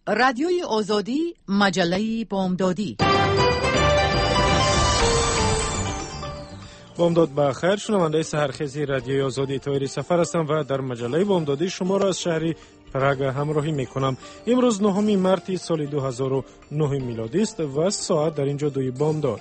رادیوی آزادی، مجله بامدادی. بامداد بخیر، شنونده سحرخیزی رادیوی آزادی طاهری سفر هستم و در مجله بامدادی شما را از شهر پراگ همراهی میکنم. امروز 9 مارس سال 2009 میلادی است و ساعت در اینجا 2 بامداد.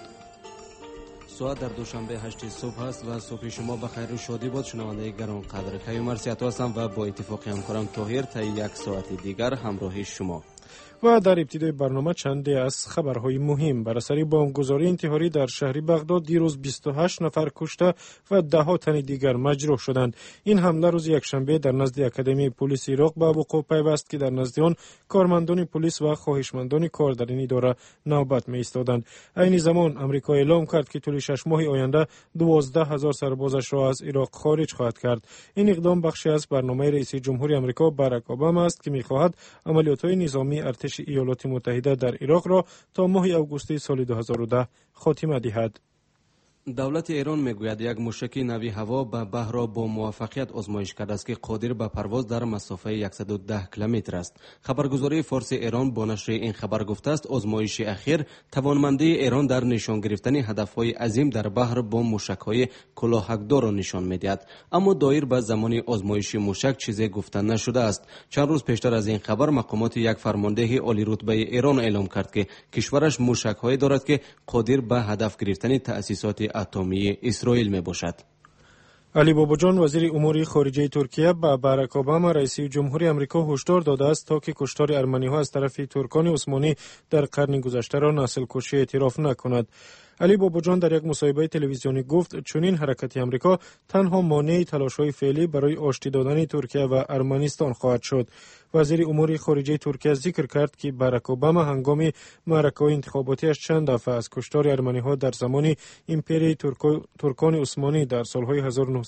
ساعت در دوشنبه 8 صبح است و صبح شما بخیر و شادی باد. شنونده گرانقدر کیومرثی عطا هستم و با اتفاق همکارم طاهر تا یک ساعت دیگر همراهی شما. و در ابتدای برنامه چندی از خبرهای مهم. بر اثر بمبگذاری انتحاری در شهر بغداد دیروز 28 نفر کشته و ده تن دیگر مجروح شدند. این حمله روز یکشنبه در نزد اکادمی پلیس عراق به وقوع پیوست که در نزد آن کارمندان پلیس و خواهشمندان کار در این اداره نوبت می ایستادند. عین زمان آمریکا اعلام کرد که طول 6 ماه آینده 12,000 سربازش را از عراق خارج خواهد کرد. این اقدام بخشی از برنامه رئیس جمهور آمریکا باراک اوباما است که می‌خواهد عملیات‌های نظامی ارتش ایالات متحده در عراق را تا ماه آگوست سال 2010 خاتمه دهد. دولت ایران میگوید یک موشک نوی هوا به بحر را با موفقیت آزمایش کرده است که قادر به پرواز در مسافه 110 کیلومتر است. خبرگزاری فارس ایران با نشر این خبر گفته است آزمایش اخیر توانمندی ایران در نشان گرفتن هدفهای عظیم در بحر با موشک‌های کلاهک‌دار را نشان می‌دهد. اما دایر به زمان آزمایش موشک چیزی گفته نشده است. چند روز پیشتر از این خبر مقامات یک فرمانده عالی رتبه ایران اعلام کرد که کشورش موشک‌هایی دارد که قادر به هدف گرفتن تأسیسات اتمی اسرائیل می باشد. علی باباجان وزیر امور خارجه ترکیه به باراک اوباما رئیس جمهوری آمریکا هشدار داده است تا که کشتار ارمنی‌ها از طرف ترکان عثمانی در قرن گذشته را نسل کشی اعتراف نکند. علی باباجان در یک مصاحبه تلویزیونی گفت چنین حرکت آمریکا تنها مانع تلاش‌های فعلی برای آشتی دادن ترکیه و ارمنستان خواهد شد. وزیر امور خارجه ترکیه ذکر کرد که باراک اوباما هنگام معرکه‌های انتخاباتیش چند دفعه از کشتار ارمنی‌ها در زمان امپرای ترکان عثمانی در سال‌های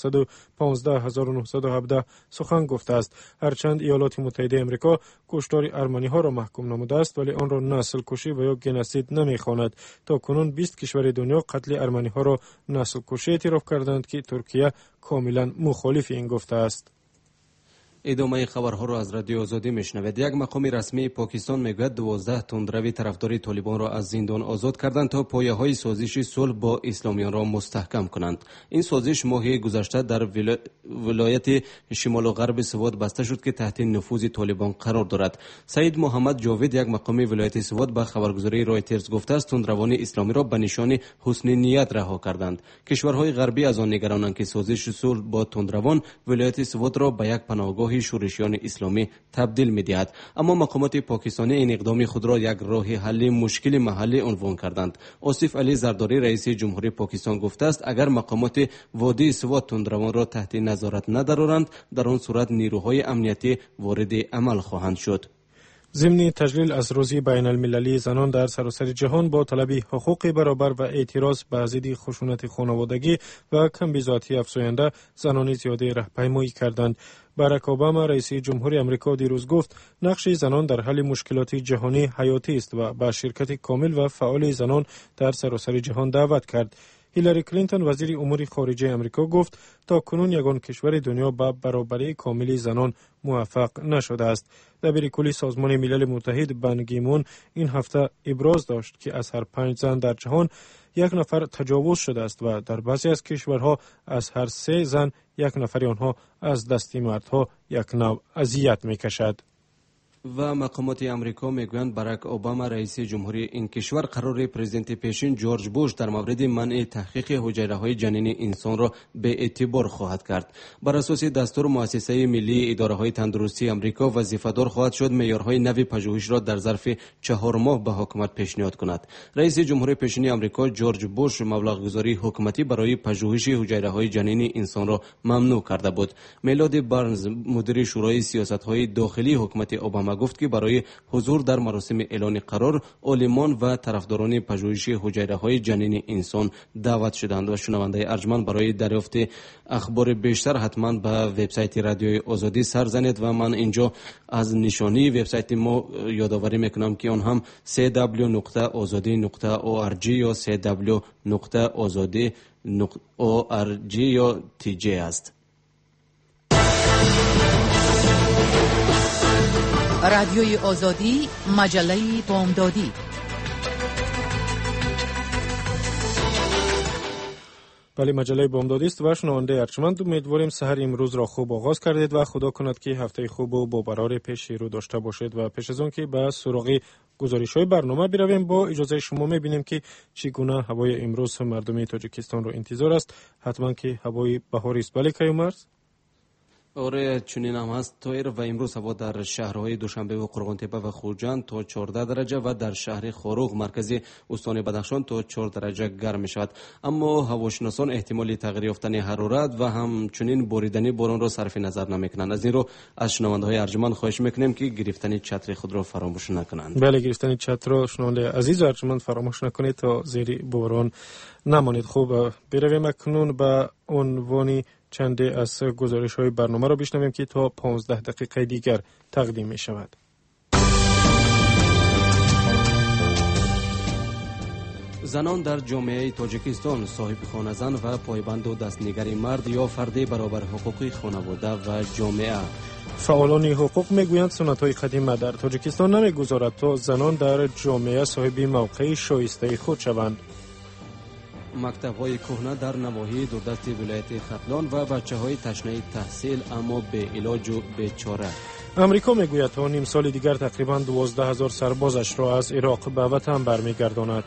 1915-1917 سخن گفته است. هرچند ایالات متحده آمریکا کشتار ارمنی‌ها را محکوم نموده است ولی آن را نسل کشی و یا گنوسید نمی‌خواند. تا کنون 20 کشور دنیا قتل ارمنی‌ها را نسل کشی اعتراف کردند که ترکیه کاملا مخالف این گفته است. ادامه خبرها را از رادیو آزادی میشنوید. یک مقام رسمی پاکستان میگوید 12 تندروی طرفداری طالبان را از زندان آزاد کردند تا پایه‌های سازش صلح با اسلامیان را مستحکم کنند. این سازش ماه گذشته در ولایت شمال و غرب سوات بسته شد که تحت نفوذ طالبان قرار دارد. سید محمد جاوید یک مقام ولایت سوات به خبرگزاری رایترز گفته است تندروان اسلامی را به نشان حسن نیت رها کردند. کشورهای غربی از آن نگرانند که سازش صلح با تندروان ولایت سوات را به یک پناهگاه شورشیان اسلامی تبدیل می‌دهد. اما مقامات پاکستانی این اقدام خود را یک راه حل مشکل محلی عنوان کردند. آصف علی زرداری رئیس جمهوری پاکستان گفته است اگر مقامات وادی سوات تندروان را تحت نظارت ندارند در آن صورت نیروهای امنیتی وارد عمل خواهند شد. ضمن تجلیل از روز بین المللی زنان در سراسر جهان با طلب حقوق برابر و اعتراض به ضد خشونت خانوادگی و کمبیزاتی افزاینده زنان زیاده راهپیمایی کردند. باراک اوباما رئیس جمهوری آمریکا دیروز گفت نقش زنان در حل مشکلات جهانی حیاتی است و به شرکت کامل و فعال زنان در سراسر جهان دعوت کرد. هیلاری کلینتون وزیر امور خارجه آمریکا گفت تا کنون یگان کشور دنیا به برابری کامل زنان موفق نشده است. دبیر کلی سازمان ملل متحد بان کی مون این هفته ابراز داشت که از هر 5 زن در جهان یک نفر تجاوز شده است و در بعضی از کشورها از هر 3 زن یک نفر آنها از دست مردها یک نوع اذیت می‌کشد. و مقامات امریکا میگویند باراک اوباما رئیس جمهوری این کشور قرار پرزیدنت پیشین جورج بوش در مورد منع تحقیق حجره‌های جنین انسان را به اعتبار خواهد کرد. بر اساس دستور مؤسسه ملی اداره‌های تندرستی امریکا وظیفه‌دار خواهد شد معیارهای نوی پژوهش را در ظرف 4 ماه به حکومت پیشنهاد کند. رئیس جمهوری پیشین امریکا جورج بوش مبلغ‌گذاری حکومتی برای پژوهش حجره‌های جنین انسان را ممنوع کرده بود. میلاد بارنز مدیر شورای سیاست‌های داخلی حکومت اوباما گفت که برای حضور در مراسم اعلان قرار عالمان و طرفداران پژوهش حجره‌های جنین انسان دعوت شدند. و شنونده ارجمند برای دریافت اخبار بیشتر حتما به وبسایت رادیوی آزادی سر زنید و من اینجا از نشانی وبسایت ما یادآوری میکنم که آن هم www.azadi.org یا www.azadi.org یا TJ است. رادیوی آزادی، مجله بامدادی. بله، مجله بامدادی است و شنونده ارجمند، امیدواریم سحر امروز را خوب آغاز کردید و خدا کند که هفته خوب و با برار پیش رو داشته باشید. و پیش از آن که به سراغ گزارش‌های برنامه برویم، با اجازه شما می‌بینیم که چگونه هوای امروز مردم تاجیکستان رو انتظار است. حتما که هوای بهاری است. بله کیومرز؟ آره چنین هم هست تایر. و امروز هوا در شهرهای دوشنبه و قرغان‌تپه و خوجند تا 14 درجه و در شهر خاروق مرکزی استان بدخشان تا 4 درجه گرم می شود. اما هواشناسان احتمال تغییر یافتن حرارت و همچنین بریدن باران را صرف نظر نمیکنند. از این رو از شنونده‌های ارجمند خواهش میکنیم که گرفتن چتر خود را فراموش نکنند. بله، گرفتن چتر را شنونده عزیز و ارجمند فراموش نکنید تا زیر باران نمانید. خوب، برویم اکنون به عنوان چند از گزارش‌های برنامه را بشنویم که تا 15 دقیقه دیگر تقدیم می شود. زنان در جامعه تاجیکستان صاحب خانه زن و پایبند و دستنگر مرد یا فردی برابر حقوق خانواده و جامعه. فعالان حقوق میگویند سنت‌های قدیم در تاجیکستان نمیگذارد تا زنان در جامعه صاحب موقع شایسته خود شوند. مکتب‌های کهنه در نواحی دوردست ولایت ختلان و بچه‌های تشنه تحصیل اما به علاج و بیچاره. امریکا میگوید تا نیم سال دیگر تقریباً 12,000 سربازش را از عراق به وطن برمیگرداند.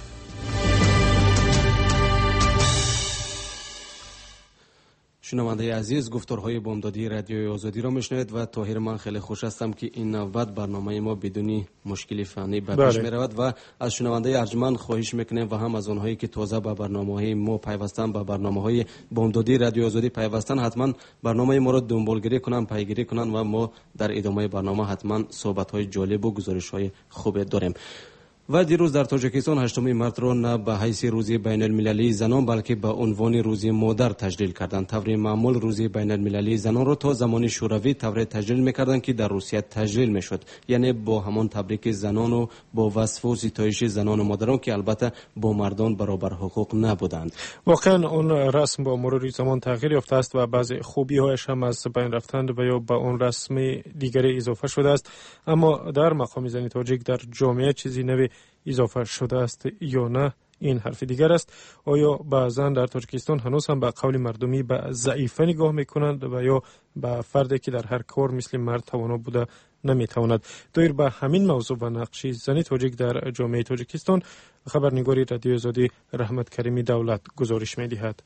شنونده عزیز، گفتارهای بامدادی رادیوی آزادی را میشنوید و طاهر من خیلی خوش هستم که این نوبت برنامه ما بدون مشکلی فنی به پیش میرود و از شنونده ارجمند خواهش میکنیم و هم از آنهایی که تازه به برنامه‌های ما پیوستن، به برنامه‌های بامدادی رادیوی آزادی پیوستن، حتما برنامه ما را دنبالگیری کنن، پیگیری کنن و ما در ادامه برنامه حتما صحبت‌های جالب و گزارش‌های خوب داریم. و دیروز در تاجیکستان 8 مارس را نه به حیث روز بین المللی زنان بلکه به عنوان روز مادر تجلیل کردند. طور معمول روز بین المللی زنان را تا زمان شوروی طور تجلیل می‌کردند که در روسیه تجلیل می‌شد، یعنی با همان تبریک زنان و با وصف و ستایش زنان و مادران که البته با مردان برابر حقوق نبودند. واقعا اون رسم با مرور زمان تغییر یافته است و بعضی خوبی‌هایش هم از بین رفتند و یا به اون رسم دیگری اضافه شده است. اما در مقام زن تاجیک در جامعه چیزی نوی اضافه شده است یا نه، این حرف دیگر است. آیا بعضن در تاجیکستان هنوز هم به قول مردمی به ضعیفه نگاه میکنند و یا به فردی که در هر کار مثل مرد توانا بوده نمیتواند؟ دایر به همین موضوع و نقش زن تاجیک در جامعه تاجیکستان خبرنگاری رادیو آزادی رحمت کریمی دولت گزارش میدهد.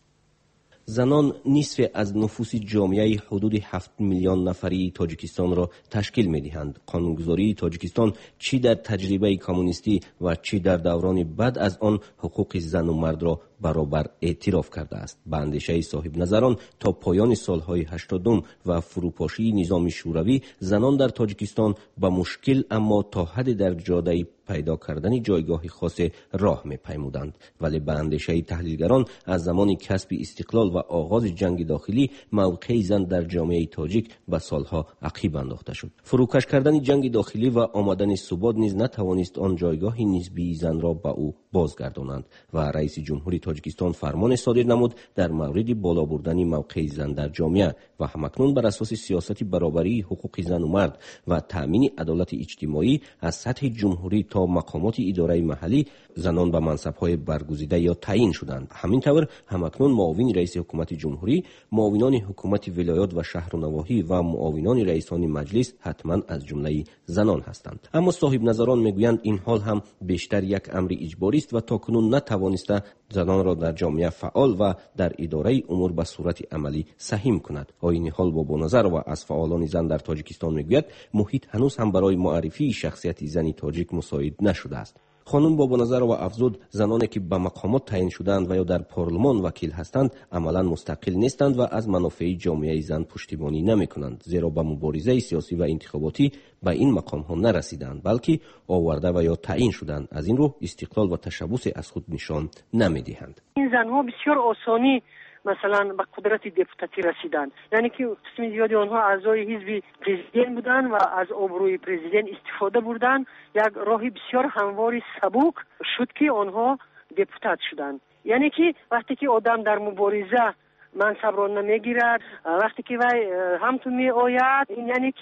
زنان نصف از نفوس جامعه حدود 7 میلیون نفری تاجیکستان را تشکیل می‌دهند. قانونگذاری تاجیکستان چی در تجربه کمونیستی و چی در دوران بعد از آن حقوق زن و مرد را برابر اعتراف کرده است. به اندیشه صاحب نظران تا پایان سالهای 80 و فروپاشی نظام شوروی زنان در تاجیکستان با مشکل اما تا حد در جاده پیدا کردن جایگاه خاص راه می‌پیمودند، ولی به اندیشه تحلیلگران از زمان کسب استقلال و آغاز جنگ داخلی موقع زن در جامعه تاجیک به سالها عقب انداخته شد. فروکش کردن جنگ داخلی و آمدن ثبات نیز نتوانست آن جایگاه نسبی زن را به او بازگردانند و رئیس جمهوری تاجیکستان فرمان صادر نمود در مورد بالا بردن موقع زن در جامعه و همکنون بر اساس سیاست برابری حقوق زن و مرد و تأمین عدالت اجتماعی از سطح جمهوری تا مقامات اداره محلی زنان به منصب‌های برگزیده یا تعیین شدند. همینطور همکنون معاون رئیس حکومت جمهوری، معاونان حکومت ولایات و شهر و نواحی و معاونان رئیسان مجلس حتما از جمله زنان هستند. اما صاحب نظران میگویند این حال هم بیشتر یک امر اجباری است و تاکنون نتوانسته زنان را در جامعه فعال و در اداره امور به صورت عملی سهم کند. این حال با نظر و از فعالان زن در تاجیکستان میگوید محیط هنوز هم برای معرفی شخصیت زنی تاجیک مساعد نشده است. خانم بابا نظر و افزود زنانی که به مقامات تعیین شدند و یا در پارلمان وکیل هستند عملا مستقل نیستند و از منافع جامعه زن پشتیبانی نمی کنند، زیرا به مبارزه سیاسی و انتخاباتی به این مقام ها نرسیدند بلکه آورده و یا تعیین شدند. از این رو استقلال و تشبث از خود نشان نمی دهند. این زنها بسیار آسانی مثلا به قدرت دپوتاتی رسیدند، یعنی که قسم زیادی آنها اعضای حزب پرزیدنت بودند و از آبروی پرزیدنت استفاده بردند. یک راه بسیار هموار سبک شد که آنها دپوتات شدند. یعنی که وقتی که آدم در مبارزه منصب را نمیگیرد، وقتی که وی همتون می آید، یعنی که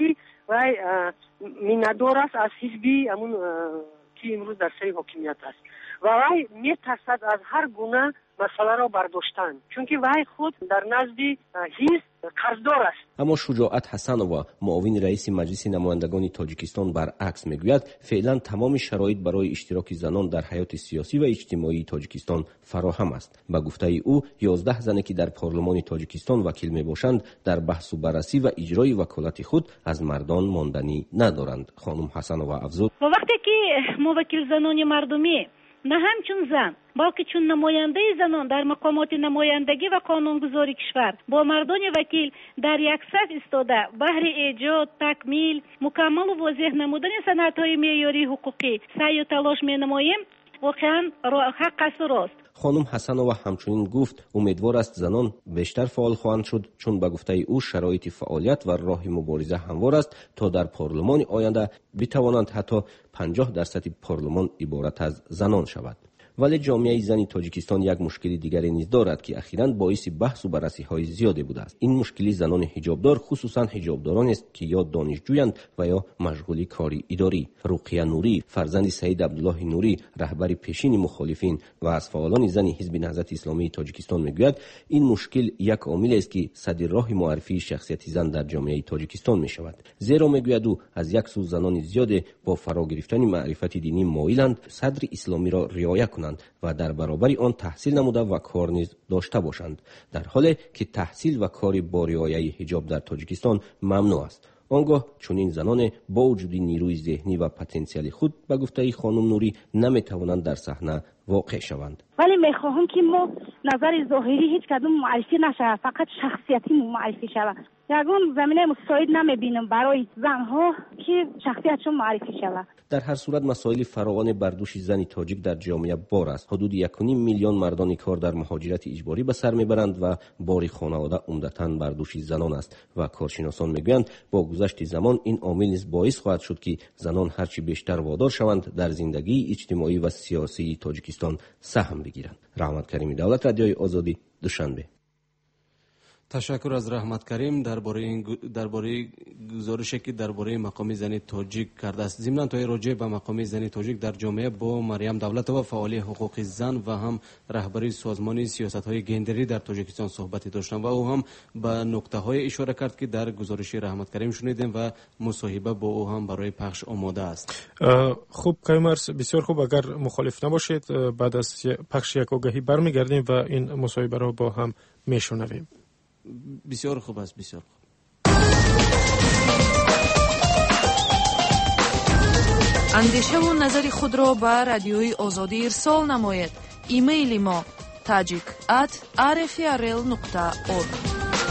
وای میندار است از حزبی همون که امروز در سر حاکمیت است و وای میترسد از هر گونه مسئله را برداشتن، چون که وای خود در نزد حزب قرضدار است. اما شجاعت حسنова معاون رئیس مجلس نمایندگان تاجیکستان برعکس میگوید فعلا تمام شرایط برای اشتراک زنان در حیات سیاسی و اجتماعی تاجیکستان فراهم است. به گفته او 11 زنی که در پارلمان تاجیکستان وکیل میباشند در بحث و بررسی و اجرای وکالت خود از مردان ماندنی ندارند. خانم حسنова افزود: وقتی که موکل زنان مردمی نه همچون زن بلکه چون نماینده زنان در مقامات نمایندگی و قانونگذاری کشور با مردان وکیل در یک صف ایستاده بهر ایجاد، تکمیل، مکمل و واضح نمودن سندهای معیاری حقوقی سعی و تلاش می‌نماییم، واقعا حق است و راست. خانم حسنова همچنین گفت امیدوار است زنان بیشتر فعال خواهند شد، چون به گفته او شرایط فعالیت و راه مبارزه هموار است تا در پارلمان آینده بتوانند حتی 50% پارلمان عبارت از زنان شود. ولی جامعه زنی تاجیکستان یک مشکل دیگری نیز دارد که اخیراً باعث بحث و بررسی های زیادی بوده است. این مشکلی زنان حجابدار، خصوصا حجابداران است که یا دانشجویند و یا مشغول کاری اداری. رقیه نوری فرزند سید عبدالله نوری رهبر پیشین مخالفین و از فعالان زن حزب نهضت اسلامی تاجیکستان میگوید این مشکل یک عامل است که سد راه معرفی شخصیت زن در جامعه تاجیکستان می شود. زیرا میگوید او از یک سو زنان زیاد با فرا گرفتن معرفت دینی مایلند صدر اسلامی را رعایت کنند و در برابر آن تحصیل نموده و کار نیز داشته باشند، در حالی که تحصیل و کار با رعایت حجاب در تاجیکستان ممنوع است. آنگاه چنین زنان با وجود نیروی ذهنی و پتانسیل خود به گفته خانم نوری نمیتوانند در صحنه واقع شوند. ولی میخواهم که ما نظر ظاهری هیچ کدوم معرفی نشه، فقط شخصیتی معرفی شود. یگان زمینه مساعد نمیبینم برای زنها که شخصیتشون معرفی شود. در هر صورت مسائل فراوان بردوش زن تاجیک در جامعه بار است. حدود 1.5 میلیون مردان کار در مهاجرت اجباری به سر میبرند و بار خانواده عمدتاً بردوش زنان است و کارشناسان میگویند با گذشت زمان این عامل نیز باعث خواهد شد که زنان هرچی بیشتر وادار شوند در زندگی اجتماعی و سیاسی تاجیکستان سهم بگیرند. رحمت کریمی، دولت رادیوی آزادی، دوشنبه. تشکر از رحمت کریم درباره گزارشی که درباره مقام زن تاجیک کرده است. ضمن تا راجع به مقام زن تاجیک در جامعه با مریم دولتova فعال حقوق زن و هم رهبری سازمان سیاست‌های گندری در تاجیکستان صحبتی داشتم و او هم به نکته‌های اشاره کرد که در گزارش رحمت کریم شنیدیم و مصاحبه با او هم برای پخش آماده است. خوب کایمرس، بسیار خوب. اگر مخالف نباشید بعد از پخش یک آگهی برمیگردیم و این مصاحبه را با هم میشنویم. بسیار خوب است، بسیار خوب. اندیشه و نظر خود را به رادیوی آزادی ارسال نمایید. ایمیل ما tajik@rfrl.org.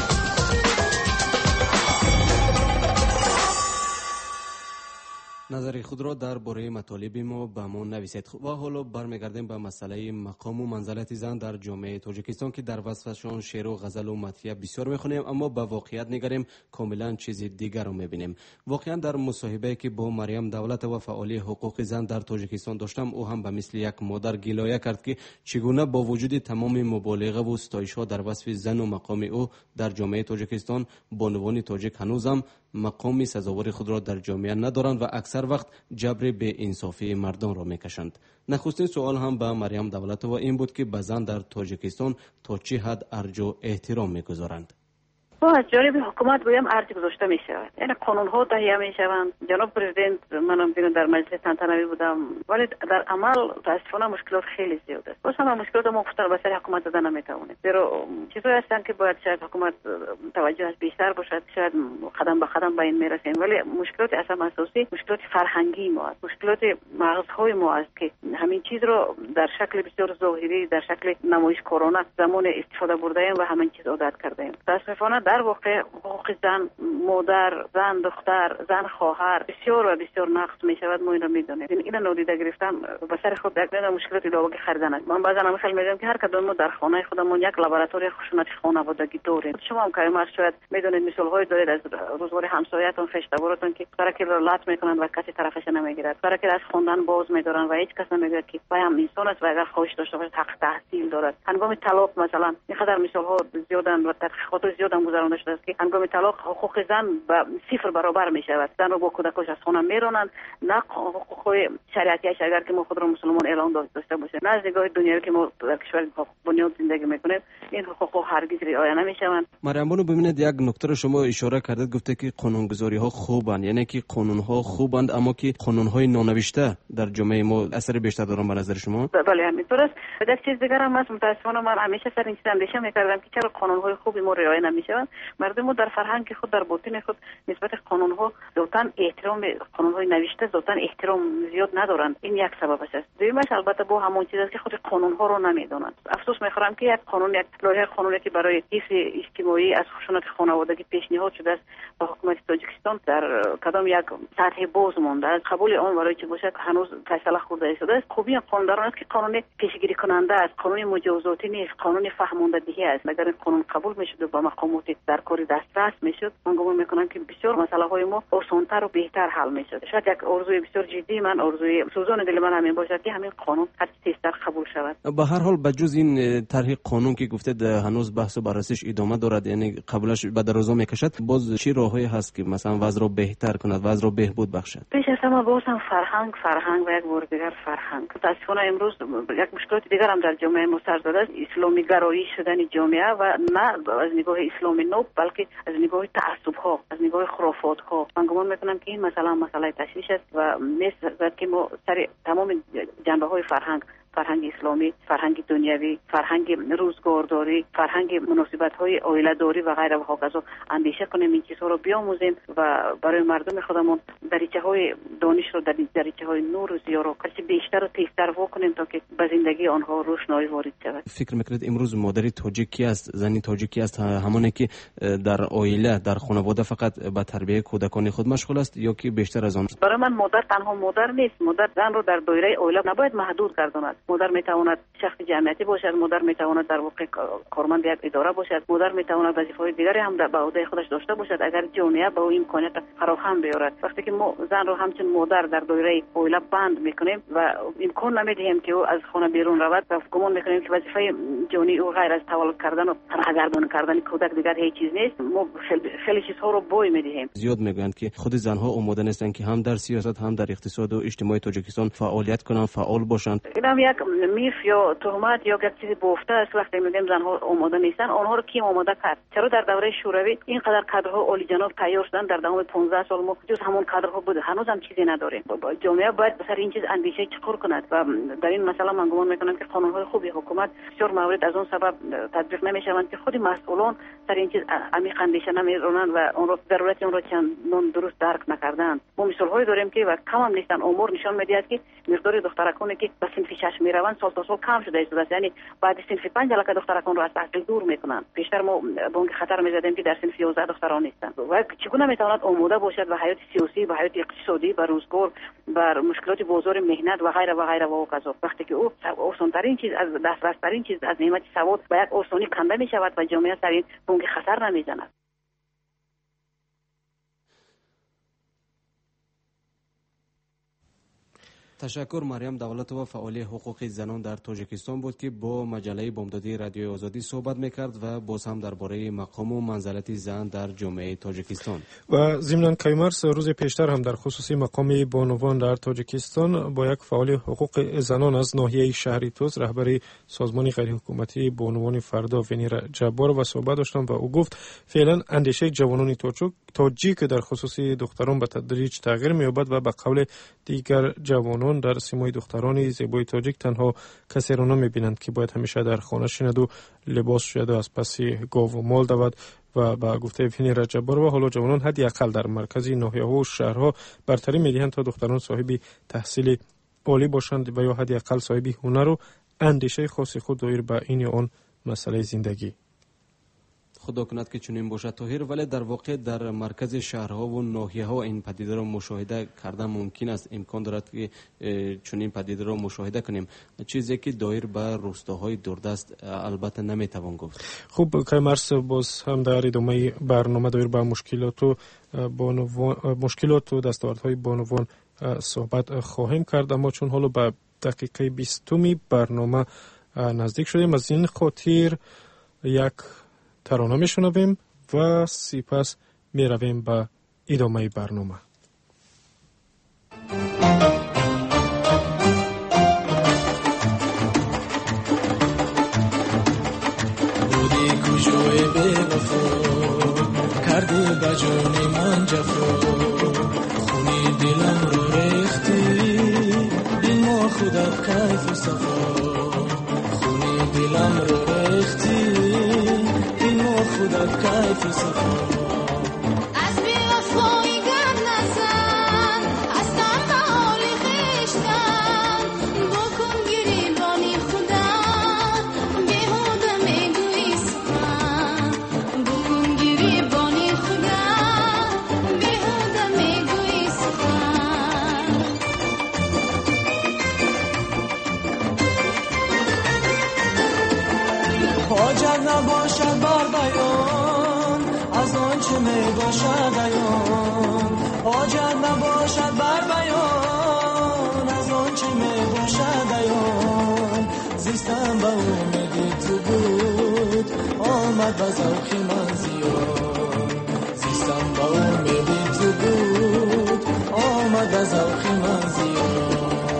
نظر خود را درباره مطالب ما به ما نویسید. و حالا برمیگردیم به مسئله مقام و منزلت زن در جامعه تاجیکستان که در وصفشان شعر و غزل و مدحیه بسیار میخونیم، اما به واقعیت نگریم کاملا چیز دیگر رو میبینیم. واقعا در مصاحبه که با مریم دولت و فعال حقوق زن در تاجیکستان داشتم، او هم به مثل یک مادر گلایه کرد که چگونه با وجود تمام مبالغه و ستایش ها در وصف زن و مقام او در جامعه تاجیکستان، بانوان تاجیک هنوزم مقام سزاوار خود را در جامعه ندارند و اکثر وقت جبر به انصافی مردان را میکشند. نخستین سوال هم به مریم دولتova این بود که به زن در تاجیکستان تا چه حد ارج و احترام میگذارند. با از جانب حکومت گویم ارج گذاشته می شود، یعنی قانون ها تهیه می شوند. جناب پرزیدنت منم بینم در مجلس تنتنوی بودم، ولی در عمل متاسفانه مشکلات خیلی زیاد است. باز هم مشکلات ما گفتن به سر حکومت دادن نمیتونه. زیرا چیزایی هستن که باید شاید حکومت توجهش بیشتر باشد، شاید قدم به قدم به این میرسیم، ولی مشکلات اصلا اساسی مشکلات فرهنگی ما است، مشکلات مغزهای ما است که همین چیز رو در شکل بسیار ظاهری، در شکل نمایشکارانه زمان استفاده بردیم و همین چیز عادت کردیم. متاسفانه در واقع حقوق زن، مادر، زن دختر، زن خواهر بسیار و بسیار نقض می شود. ما این را میدونیم. این نادیده گرفتن به سر خود یک مشکلات علاوه خریدن است. من بعضا هم خیلی میگم که هر کدوم ما در خانه خودمون یک لابراتوری خشونت خانوادگی داریم. شما هم که ما شاید میدونید مثال های دارید از روزگار همسایه‌تون، خشتبارتون که ترکی را لات میکنن و کسی طرفش نمیگیرد، ترکی از خوندن باز میدارن و هیچ کس نمیگه که پایم انسان است و اگر خواهش داشته باشه حق تحصیل دارد. هنگام طلاق مثلا اینقدر مثال ها زیادن و تحقیقات زیاد هم گذرانده شده است که هنگام طلاق حقوق زن به 0 برابر می شود. زن رو با کودکش از خانه میرانند، نه حقوق شریعتیش اگر که ما خود را مسلمان اعلام داشته باشیم، نه از نگاه دنیوی که ما در کشور بنیاد زندگی میکنیم، این حقوق هرگز رعایت نمیشوند. مریم بانو ببینید، یک نکته رو شما اشاره کردید، گفته که قانونگذاری ها خوبند، یعنی که قانون ها خوبند، اما که قانون های نانوشته در جامعه ما اثر بیشتر دارن به نظر شما؟ بله همینطور است. یک چیز دیگر هم هست، متاسفانه من همیشه سر این چیز اندیشه میکردم که چرا قانون های خوبی ما رعایت نمیشوند. مردم ما در فرهنگ خود، در باطن خود نسبت قانون ها ذاتاً احترام، قانون های نوشته ذاتاً احترام زیاد ندارند. این یک سببش است. دومش البته با همون چیز است که خود قانون ها رو نمیدونند. افسوس میخورم که یک قانون، یک لایحه قانونی که برای حفظ اجتماعی از خشونت خانوادگی پیشنهاد شده است با حکومت تاجیکستان، در کدام یک سطح باز مانده است. قبول آن برای چه باشد هنوز فیصله خورده شده است. خوبی قانون در آن است که قانون پیشگیری کننده است، قانون مجازاتی نیست، قانون فهماندهی است. اگر این قانون قبول میشد و با مقامات در کار دسترس میشد، من گمان میکنم که بسیار مسئله های ما آسان‌تر و بهتر حل میشد. شاید یک آرزوی بسیار جدی من، آرزوی سوزان دل من همین باشد که همین قانون هر چه تیزتر قبول شود. به هر حال بجز این طرح قانون که گفتید هنوز بحث و بررسیش ادامه دارد، یعنی قبولش به درازا میکشد، باز چی راهی هست که مثلا وضع رو بهتر کند، وضع رو بهبود بخشد؟ پیش از همه باز هم فرهنگ و یک بار دیگر فرهنگ. متاسفانه امروز یک مشکلات دیگر هم در جامعه ما سر زده است، اسلامی گرایی شدن جامعه و نه از نگاه اسلامی نو، بلکه از نگاه تعصب ها، از نگاه خرافات ها. من گمان میکنم که این مسئله تشویش است و نیست که ما سر تمام جنبه های فرهنگ اسلامی، فرهنگ دنیوی، فرهنگ روزگارداری، فرهنگ مناسبت‌های عائله‌داری و غیره و هاکذا اندیشه کنیم، این چیزها رو بیاموزیم و برای مردم خودمون دریچه‌های دانش رو، دریچه‌های نور و ضیا رو هرچه بیشتر و تیزتر واکنیم تا که به زندگی آنها روشنایی وارد شود. فکر می‌کنید امروز مادری تاجیکی است، زنی تاجیکی است، همونی که در عائله، در خانواده فقط به تربیت کودکان خود مشغول است یا که بیشتر از آن؟ برای من مادر تنها مادر نیست. مادر زن رو در دایره عائله نباید محدود گرداند. مادر میتواند شخص جمعیتی باشد، مادر میتواند در واقع کارمند یک اداره باشد، مادر میتواند وظیفه‌های دیگری هم به عهده خودش داشته باشد اگر جامعه به این امکانات فراهم بیاورد. وقتی که ما زن رو همچون مادر در دایره عائله بند میکنیم و امکان نمیدهیم که او از خانه بیرون رود و گمان میکنیم که وظیفه جانی او غیر از تولد کردن و سرگردان کردن کودک دیگر هیچ چیز نیست، ما خیلی چیزها رو بوی میدهیم. زیاد میگویند که خود زنها آماده نیستند که هم در سیاست هم در اقتصاد و اجتماع تاجیکستان فعالیت کنند، فعال باشند. اینم یک میف یا تهمت یا یک چیزی بافته است. وقتی میگیم زنها آماده نیستن، آنها رو کی آماده کرد؟ چرا در دوره شوروی اینقدر کادرها عالی جناب تیار شدن؟ در دام 15 سال ما جز همون کادرها بود، هنوز هم چیزی نداریم. جامعه باید سر این چیز اندیشه چیکار کند و در این مسئله من گمان میکنم که قانونهای خوبی حکومت بسیار موارد از اون سبب تطبیق نمیشوند که خود مسئولان سر این چیز عمیق اندیشه نمیرونند و اون رو ضرورت اون رو چندان درست درک نکردند. ما مثالهایی داریم که و کم هم نیستن. امور نشان میدهد که مقدار دخترکانی که به صنف 6 میروند سال تا سال کم شده است، یعنی بعد صنف 5 علاقه دخترکان رو از تحصیل دور میکنن. بیشتر ما به اون خطر میزدیم که در صنف 11 دختران نیستن و چگونه میتواند آماده باشد به حیات سیاسی، به حیات اقتصادی، به روزگار، بر مشکلات بازار مهنت و غیره و غیره و کذا. وقتی که او آسان‌ترین چیز از دسترس‌ترین چیز از نعمت سواد به یک آسانی کنده میشود و جامعه سر این بونگ خطر نمیزند. تشکر. مریم دولتووا، فعال حقوق زنان در تاجیکستان بود که با مجله بامدادی رادیوی آزادی صحبت میکرد و باز هم درباره مقام و منزلت زن در جامعه تاجیکستان. و ضمن کیمرس روز پیشتر هم در خصوص مقام بانوان در تاجیکستان با یک فعال حقوق زنان از ناحیه شهری توز، رهبر سازمان غیر حکومتی بانوان فردا ونیر جبار و صحبت داشتم و او گفت فعلا اندیشه جوانان تاجیک در خصوص دختران به تدریج تغییر می‌یابد و به قول دیگر جوانان در سیمای دختران زیبای تاجیک تنها کسی را نمی‌بینند که باید همیشه در خانه شیند و لباس شوید و از پس گاو و مال دود و با گفته ونیر جبار و حالا جوانان حدی اقل در مرکزی ناحیه‌ها و شهرها برتری می‌دهند تا دختران صاحب تحصیل عالی باشند و یا حدی اقل صاحب هنر و اندیشه خاص خود دایر به این آن مسئله زندگی. خدا کند که چنین باشد طاهر، ولی در واقع در مرکز شهرها و ناحیه‌ها این پدیده را مشاهده کردن ممکن است. امکان دارد که چنین پدیده را مشاهده کنیم، چیزی که دایر به روستاهای دوردست البته نمیتوان گفت. خوب کیمرس، باز هم در ادامه برنامه دایر به مشکلات و دستاوردهای بانوان صحبت خواهیم کرد، اما چون حالا به دقیقه 20 برنامه نزدیک شدیم، از این خاطر یک ترانه میشنویم و سپس می رویم به ادامه برنامه. بودی کجای بی وفا کردی بجان من جفا خونی دلم رو ریختی بی ما خودت کیف و صفا خونی دلم رو ریختی بی ما خودت کیف و صفا نباشد بر بیان از آنچه می باشد عیان حاجت نباشد بر بیان از آنچه می باشد عیان زیستم به امیدی تو بود آمد به ذوق من زیان زیستم به امیدی تو بود آمد به ذوق من زیان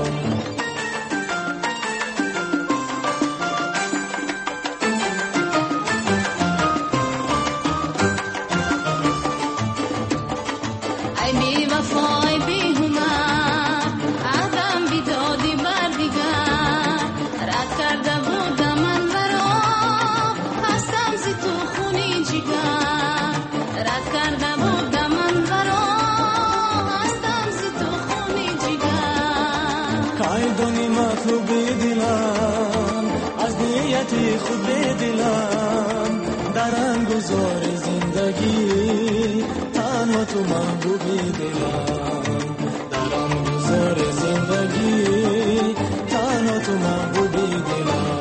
خود به دلم درم گذار زندگی تنها تو محبوبی دلم درم گذار زندگی تنها تو محبوبی دلم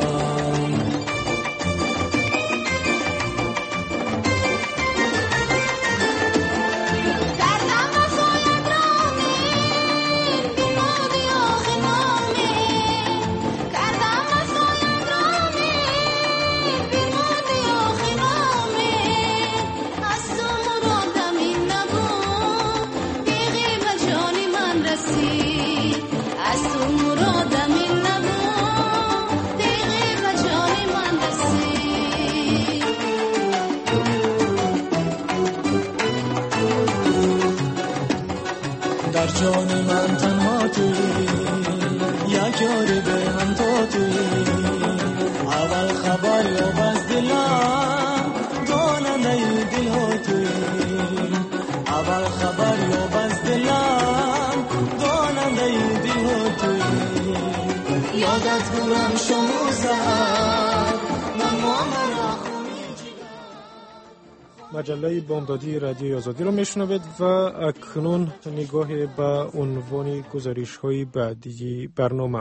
جان من تنها توی یک یار به هم تا توی اول خبر یا بز دلم داننده دل ها توی اول خبر یا بز دلم داننده دل ها توی یادت کنم شما زد من مرا مجله بامدادی رادیوی آزادی را میشنوید و اکنون نگاه به عنوان گزارش‌های بعدی برنامه.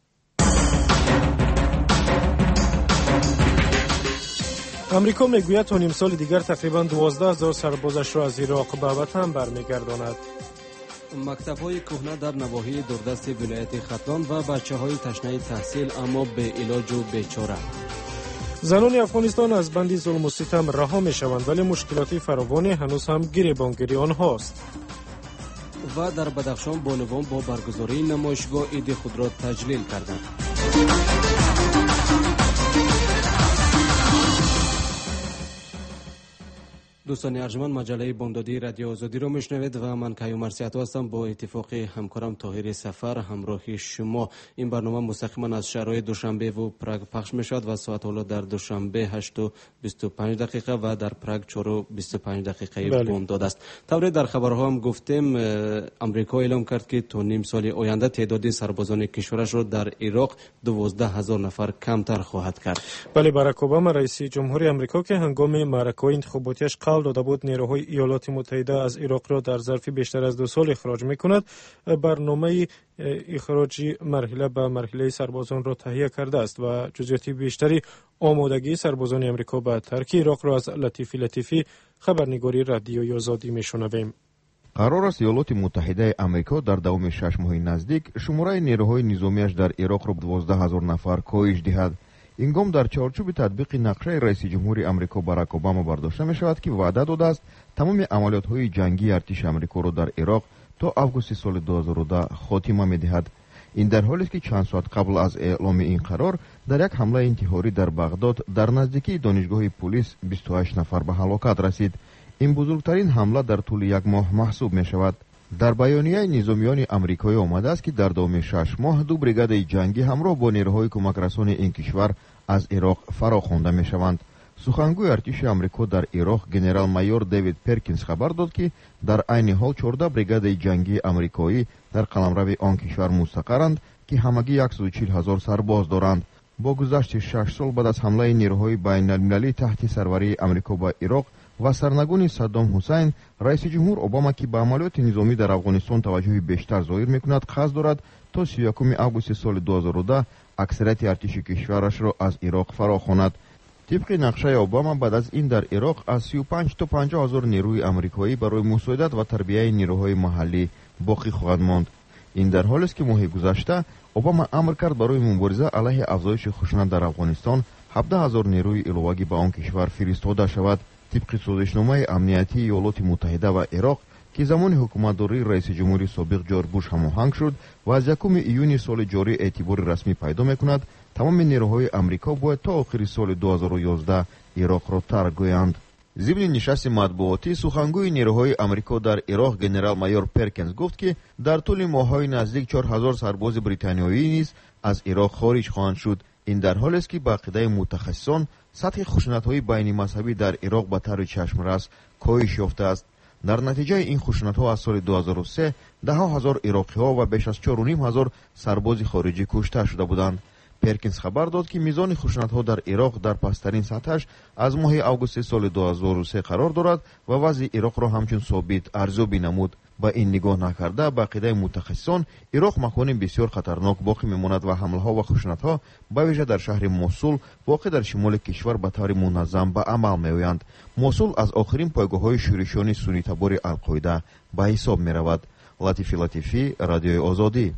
امریکا میگوید تا نیم سال دیگر تقریباً 12,000 سربازش را از عراق به وطن برمیگرداند. مکتب‌های کهنه در نواحی دوردست ولایت ختلان و بچه‌های تشنه تحصیل اما به علاج و بیچاره. زنان افغانستان از بند ظلم و ستم رها می شوند ولی مشکلات فراوانی هنوز هم گریبانگیری آنهاست. و در بدخشان بانوان با برگزاری نمایشگاه عید خود را تجلیل کردند. دوستان ارجمند، مجله بامدادی رادیو آزادی رو میشنوید و من کیومرث سیاتو هستم با اتفاق همکارم طاهر سفر همراه شما. این برنامه مستقیما از شهرهای دوشنبه و پراگ پخش میشود و ساعت حالا در دوشنبه 8:25 و در پراگ 4:25 بامداد است. طوری در خبرها هم گفتیم امریکا اعلام کرد که تا نیم سال آینده تعداد سربازان کشورش را در عراق 12,000 نفر کمتر خواهد کرد. بله، باراک اوباما رئیس جمهوری امریکا که هنگام معرکه‌های انتخاباتیش قول داده بود نیروهای ایالات متحده از عراق را در ظرف بیشتر از 2 سال اخراج می‌کند، برنامه اخراج مرحله به مرحله سربازان را تهیه کرده است و جزئیات بیشتری آمادگی سربازان امریکا به ترک عراق را از لطیفی خبرنگاری رادیوی آزادی می‌شنویم. قرار است ایالات متحده آمریکا در دوام 6 ماه نزدیک شماره نیروهای نظامیش در عراق را 12,000 نفر کاهش دهد. این گام در چارچوب تطبیق نقشه رئیس جمهور آمریکا باراک اوباما برداشته می شود که وعده داده است تمام عملیات‌های جنگی ارتش آمریکا را در عراق تا آگوست سال 2010 خاتمه می‌دهد. این در حالی است که چند ساعت قبل از اعلام این قرار در یک حمله انتحاری در بغداد در نزدیکی دانشگاه پلیس 28 نفر به هلاکت رسید. این بزرگترین حمله در طول یک ماه محسوب می شود. در بیانیه نظامیان آمریکایی آمده است که در دام 6 ماه 2 بریگاد جنگی همراه با نیروهای کمک رسان این کشور از عراق فرا خوانده می شوند. سخنگوی ارتش آمریکا در عراق گنرال مایور دیوید پرکینز خبر داد که در عین حال 14 بریگاد جنگی آمریکایی در قلمرو آن کشور مستقرند که همگی 140,000 سرباز دارند. با گذشت 6 سال بعد از حمله نیروهای بین المللی تحت سروری آمریکا به عراق و سرنگونی صدام حسین، رئیس جمهور اوباما که به عملیات نظامی در افغانستان توجه بیشتر ظاهر میکند قصد دارد تا 31 آگوست سال 2010 اکثریت ارتش کشورش را از عراق فرا خواند. طبق نقشه اوباما بعد از این در عراق از 35 تا 50,000 نیروی آمریکایی برای مساعدت و تربیت نیروهای محلی باقی خواهد ماند. این در حالی است که ماه گذشته اوباما امر کرد برای مبارزه علیه افزایش خشونت در افغانستان 17,000 نیروی علاوه‌ای به آن کشور فرستاده شود. طبق سازشنامه امنیتی ایالات متحده و عراق که زمان حکومتداری رئیس جمهوری سابق جورج بوش هماهنگ شد و از 1 ایون سال جاری اعتبار رسمی پیدا میکند، تمام نیروهای آمریکا باید تا آخر سال 2011 عراق را ترک گویند. ضمن نشست مطبوعاتی سخنگوی نیروهای آمریکا در عراق گنرال مایور پرکینز گفت که در طول ماه‌های نزدیک 4,000 سرباز بریتانیایی نیز از عراق خارج خواهند شد. این در حالی است که با عقیده متخصصان سطح خشونت‌های بین مذهبی در عراق به طور چشم‌رس کاهش یافته است. در نتیجه این خشونت‌ها از سال 2003 10,000 عراقی‌ها و بیش از 4,500 سرباز خارجی کشته شده بودند. پرکینز خبر داد که میزان خشونت‌ها در عراق در پسترین سطحش از ماه آگوست سال 2003 قرار دارد و وضع عراق را همچون ثابت ارزیابی نمود. با این نگاه نکرده با عقیده متخصصان عراق مکان بسیار خطرناک باقی میماند و حمله‌ها و خشونت‌ها به ویژه در شهر موسول واقع در شمال کشور به طور منظم به عمل می‌آیند. موسول از آخرین پایگاه‌های شورشیان سنی تبار القاعده به حساب می‌رود. لطیفی رادیوی آزادی.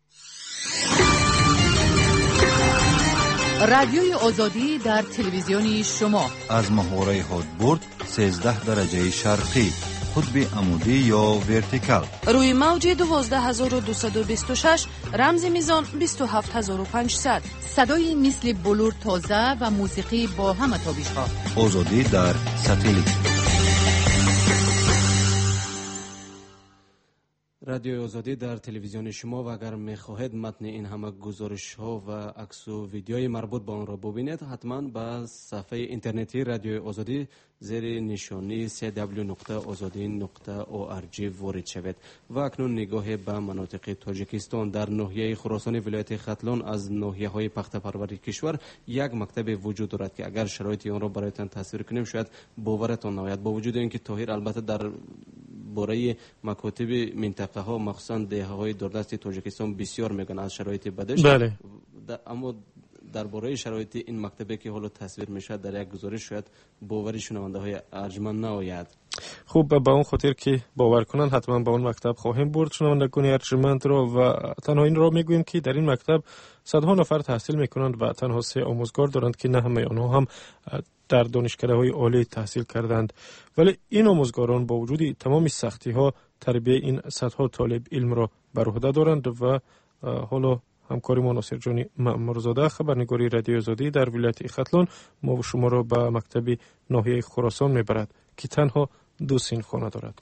رادیوی آزادی در تلویزیونی شما از محوره هادبورد 13 درجه شرقی، قطب عمودی یا ورتیکال، روی موج 12226 رمز میزان 27500، صدای مثل بلور تازه و موسیقی با همه تابش‌ها. آزادی در ساتلیت. رادیو آزادی در تلویزیون شما و اگر می‌خواهید متن این همه گزارش‌ها و عکس و ویدیوهای مربوط به آن را ببینید، حتما به صفحه اینترنتی رادیو آزادی زیر نشانی www.azadi.org وارد شوید. و اکنون نگاه به مناطق تاجیکستان. در ناحیه خراسان ولایت ختلان از ناحیه‌های پخته پروری کشور یک مکتب وجود دارد که اگر شرایط آن را برایتان تصویر کنیم شاید باورتان نیاید. با وجود اینکه طاهر البته در برای مکاتب منطقه ها مخصوصا دهه های دوردست تاجیکستان بسیار میگن از شرایط بدش، بله. اما درباره شرایط این مکتبی که حالا تصویر میشه در یک گزارش شاید باور شنونده های ارجمند نآید. خوب، با اون خاطر که باور کنن حتما با اون مکتب خواهیم برد شنوندگان ارجمند را. و تنها این را میگوییم که در این مکتب صدها نفر تحصیل میکنند و تنها 3 آموزگار دارند که نه همه آنها هم در دانشکده‌های عالی تحصیل کردند. ولی این آموزگاران با وجود تمام سختی ها تربیت این صدها طالب علم را بر عهده دارند. و حالا همکاری ما ناصر جانی معمرزاده خبرنگاری رادیو آزادی در ولایت ختلان ما و شما را به مکتب ناحیه خراسان میبرد که تنها 2 صنفخانه دارد.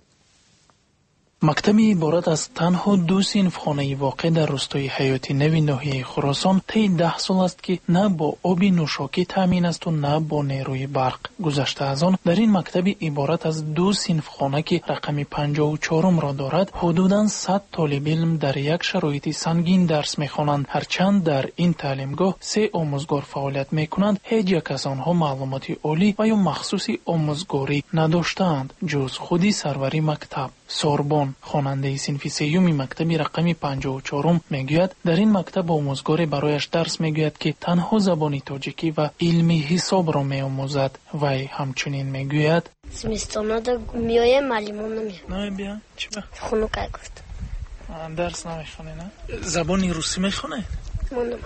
مکتبی عبارت از تنها 2 صنفخانه واقع در روستای حیاتی نو ناحیه خراسان طی 10 سال است که نه با آب نوشاکی تامین است و نه با نیروی برق. گذشته از آن در این مکتب عبارت از 2 صنفخانه که رقم 54 را دارد حدوداً 100 طالب علم در یک شرایط سنگین درس می‌خوانند. هرچند در این تعلیمگاه 3 آموزگار فعالیت می‌کنند، هیچ یک از آنها معلومات عالی و یا مخصوصی آموزگاری نداشتند جز خودی سروری مکتب. سوربون خواننده صنف 3 مکتب رقم 54 میگوید در این مکتب آموزگار برایش درس میگوید که تنها زبان تاجیکی و علم حساب را میآموزد. وی همچنین میگوید زمستانا دا میایه معلمان نمیاد. نه بیا چی با؟ خونو که گفت درس نمیخونه نه؟ زبان روسی میخونه؟ من نمیخونه.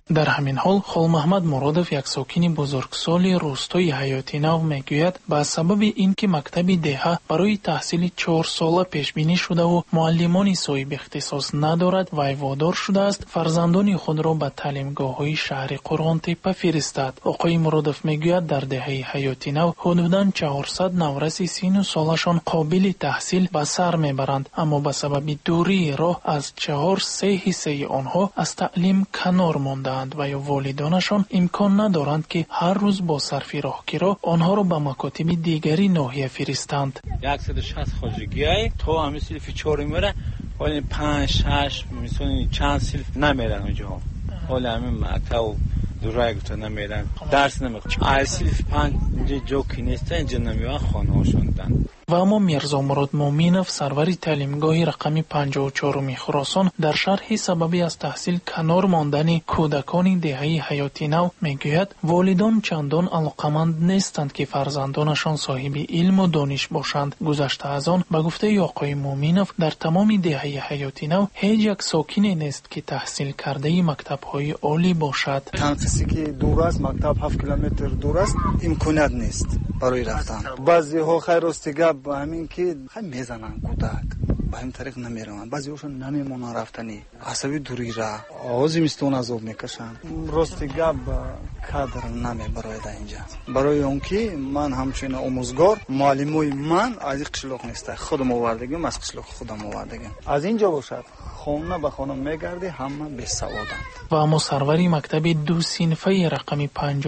در همین حال خول محمد مرادов یک ساکن بزرگسال روستای حیاتی نو میگوید با سبب اینکه مکتب دهه برای تحصیل 4 ساله پیش بینی شده و معلمان صاحب اختصاص ندارد وی وادار شده است فرزندان خود را به تعلیمگاه‌های شهر قرغان تپه فرستد. آقای مرادов میگوید در دهه حیاتی نو حدوداً 400 نورس 30 سالشان قابل تحصیل به سر میبرند، اما به سبب دوری راه از 4/3 حصه آنها از تعلیم کنار ماندند و یا والدانشان امکان ندارند که هر روز با صرف راهگیری آنها را به مکاتب دیگری ناحیه فرستند. 160 خواجگی تو همین صنف 4 میره، ولی 5-6 میسونی چند صنف نمیرن اونجا. ولی همین مکتب دورای گفته نمیرن، درس نمیخونن. از صنف 5 جو که نیست اینجا نمیان خانه هاشون دن. و اما میرزا مراد مومینов سرور تعلیمگاه رقم 54 خراسان در شرح سببی از تحصیل کنار ماندن کودکان دهه حیاتی نو میگوید والدان چندان علاقمند نیستند که فرزندانشان صاحب علم و دانش باشند. گذشته از آن به گفته آقای مومینов در تمام دهه حیاتی نو هیچ یک ساکنی نیست که تحصیل کرده مکتب‌های عالی باشد. تنها کسی که دور است مکتب 7 کیلومتر دور است امکانات نیست برای رفتن. بعضی ها خیر راستگا با همین که خیلی میزنن کودک با همین طریق نمیرون، بعضی هاشون نمیمونن رفتنی عصبی دوری را آوازی میستون عذاب میکشن. راستگا کادر نمیبراید اینجا برای اون که من همچنین آموزگار معلمای من از قشلوق نیست، خودم آوردگیم از قشلوق خودم آوردگیم. از اینجا باشد خونه به خانم میگردی همه بی سوادند. و اما سروری مکتب 2 صنفه رقم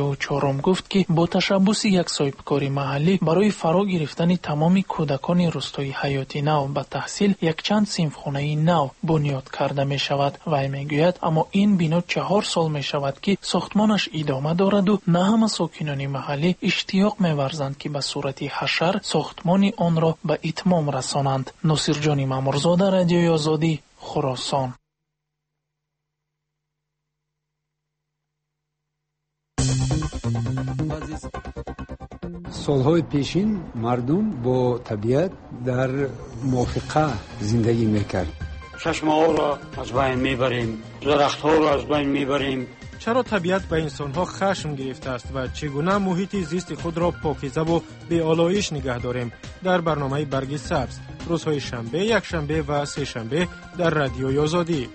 54 گفت که با تشبث یک صاحبکار محلی برای فرا گرفتن تمام کودکان روستای حیاتی نو به تحصیل یک چند صنفخانه نو بنیاد کرده می شود. و میگوید اما این بنا 4 سال می شود که ساختمانش ادامه دارد و نه همه ساکنان محلی اشتیاق می ورزند که به صورت حشر ساختمان آن را به اتمام رسانند. ناصر جان مامورزاده، رادیوی آزادی، خراسان. سالهای پیشین مردم با طبیعت در موافقه زندگی میکرد. چشمه‌ها را از بین میبریم، درخت‌ها را از بین میبریم. چرا طبیعت به انسان‌ها خشم گرفته است و چگونه محیط زیست خود را پاکیزه و بی‌آلایش نگه داریم؟ در برنامه برگ سبز روزهای شنبه، یک شنبه و سه شنبه در رادیوی آزادی.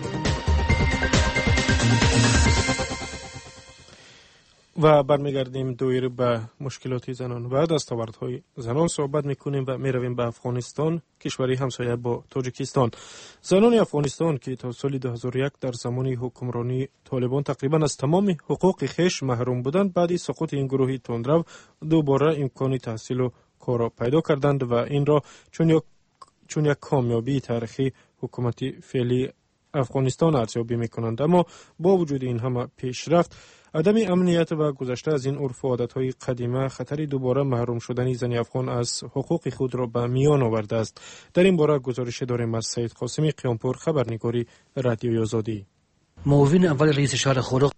و برمیگردیم دویر به مشکلات زنان و دستاوردهای زنان صحبت میکنیم و میرویم به افغانستان، کشوری همسایه با تاجیکستان. زنان افغانستان که تا سال 2001 در زمان حکمرانی طالبان تقریبا از تمام حقوق خیش محروم بودند، بعد از سقوط این گروه تندرو دوباره امکان تحصیل و کار پیدا کردند و این را چون یک کامیابی تاریخی حکومت فعلی افغانستان ارزیابی میکنند. اما با وجود این همه پیشرفت، عدم امنیت و گذشته از این عرف و عادت‌های قدیمه خطر دوباره محروم شدن زن افغان از حقوق خود را به میان آورده است. در این باره گزارش داریم از سید قاسمی قیامپور، خبرنگاری رادیوی آزادی. معاون اول رئیس شهر خرق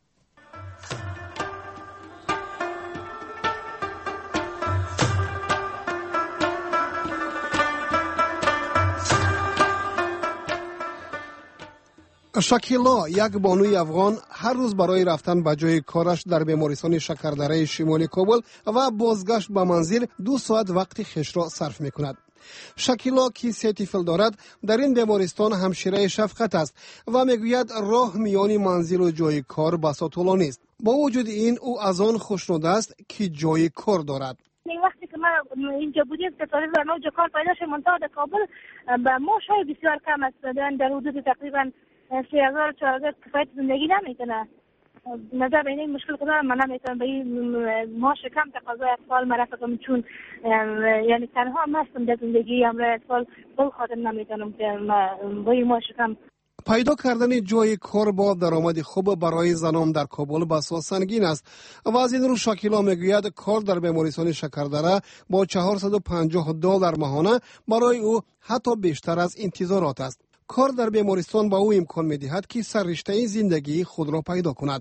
شکیلا، یک بانوی افغان، هر روز برای رفتن به جای کارش در بیمارستان شکردره شمالی کابل و بازگشت به منزل 2 ساعت وقت خیش را صرف می کند. شکیلا که 3 طفل دارد در این بیمارستان همشیره شفقت است و میگوید راه میان منزل و جای کار بسا طولانی است. با وجود این او از آن خوشنود است که جای کار دارد. وقتی که ما اینجا بودیم تصادف بر موج کار پیدا شد منطقه در کابل به معاشهای بسیار کم است، در حدود تقریبا 3000-4000 کفایت زندگی نمیکنه. نظر به این مشکل خدا من نمیتونم به این معاش کم تقاضای اطفال مرافقم، چون یعنی تنها مستم در زندگی امرای اطفال بل خاطر نمیتونم که با این معاش کم. پیدا کردن جای کار با درآمد خوب برای زنان در کابل بسیار سنگین است و از این رو شکیلا میگوید کار در بیمارستان شکردره با $450 ماهانه برای او حتی بیشتر از انتظارات است. کار در بیمارستان با او امکان می‌دهد که سررشته زندگی خود را پیدا کند.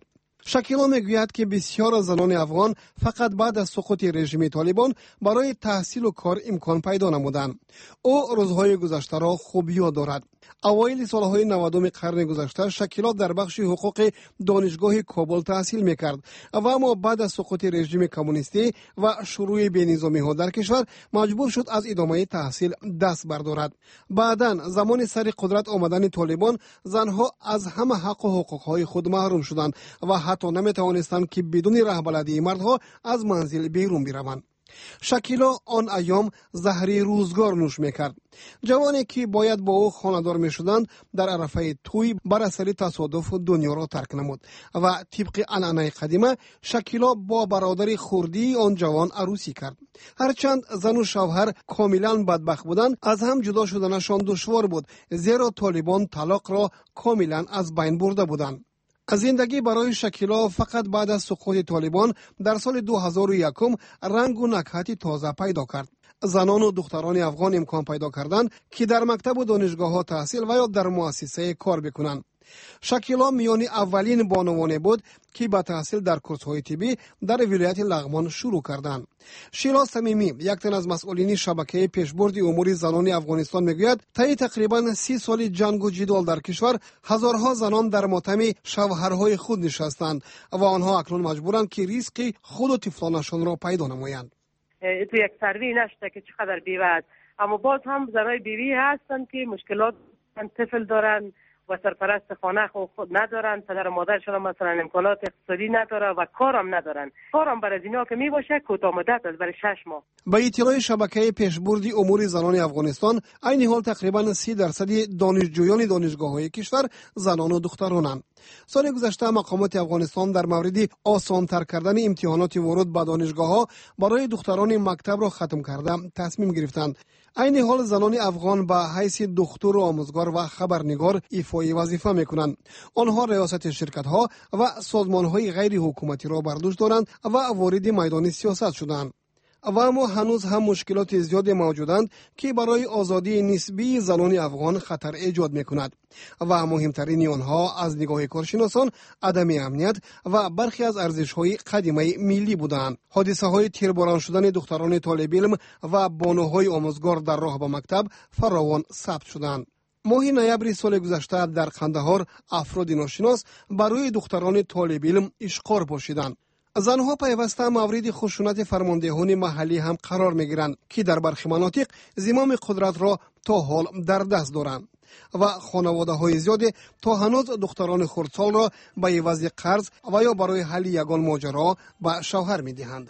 شکیلا میگوید که بسیار زنان افغان فقط بعد از سقوط رژیم طالبان برای تحصیل و کار امکان پیدا نمودند. او روزهای گذشته را خوب یاد دارد. اوایل سالهای 90 قرن گذشته شکیلا در بخش حقوق دانشگاه کابل تحصیل میکرد و اما بعد از سقوط رژیم کمونیستی و شروع بینظامی ها در کشور مجبور شد از ادامه تحصیل دست بردارد. بعداً زمان سر قدرت آمدن طالبان زنها از همه حق و حقوقهای خود محروم شدند و حتی نمیتوانستند که بدون رهبلدی مردها از منزل بیرون بروند. شکیلا آن ایام زهر روزگار نوش میکرد. جوانی که باید با او خانه‌دار میشدند در عرفه توی بر اثر تصادف دنیا را ترک نمود و طبق عنعنه قدیمه شکیلا با برادر خردی آن جوان عروسی کرد. هرچند زن و شوهر کاملا بدبخت بودند، از هم جدا شدنشان دشوار بود، زیرا طالبان طلاق را کاملا از بین برده بودند. زندگی برای شکیلا فقط بعد از سقوط طالبان در سال 2001 رنگ و نکهت تازه پیدا کرد. زنان و دختران افغان امکان پیدا کردند که در مکتب و دانشگاه‌ها تحصیل و یا در مؤسسه کار بکنند. شکیلا میان اولین بانوان بود که با تحصیل در کورس‌های طبی در ولایت لغمان شروع کردند. شیلا صمیمی، یک تن از مسئولین شبکه پیشبرد امور زنان افغانستان میگوید طی تقریبا 30 سال جنگ و جدال در کشور هزارها زنان در ماتم شوهرهای خود نشستند و آنها اکنون مجبورند که ریسک خود و طفلانشان را پیدا نمایند. تو یک سروی نشده که چقدر بیوه است، اما باز هم زنای بیوی هستند که مشکلات طفل دارن و سرپرست خانه خود ندارن، پدر و مادرشون مثلا امکانات اقتصادی نداره و کارم ندارن. کارم برای اینا که می باشه کوتاه مدت است، برای 6 ماه. با اطلاع شبکه پیشبرد امور زنان افغانستان، عین حال تقریبا 30% دانشجویان دانشگاه‌های کشور زنان و دخترانند. سال گذشته مقامات افغانستان در مورد آسان‌تر کردن امتحانات ورود به دانشگاه‌ها برای دختران مکتب را ختم کرده تصمیم گرفتند. عین حال زنان افغان به حیث دکتر و آموزگار و خبرنگار ایفای وظیفه میکنند. آنها ریاست شرکت‌ها و سازمان‌های غیر حکومتی را بر دوش دارند و وارد میدان سیاست شدند. و اما هنوز هم مشکلات زیادی موجودند که برای آزادی نسبی زنان افغان خطر ایجاد میکند و مهمترین آنها از نگاه کارشناسان عدم امنیت و برخی از ارزش‌های قدیمی ملی بودند. حادثه‌های تیرباران شدن دختران طالب علم و بانوهای آموزگار در راه به مکتب فراوان ثبت شدند. ماه نوامبر سال گذشته در قندهار افراد ناشناس برای دختران طالب علم اشغال پاشیدند. زنها پیوسته مورد خشونت فرماندهان محلی هم قرار میگیرند که در برخی مناطق زمام قدرت را تا حال در دست دارند و خانواده های زیادی تا هنوز دختران خردسال را به عوض قرض و یا برای حل یگان ماجرا به شوهر میدهند.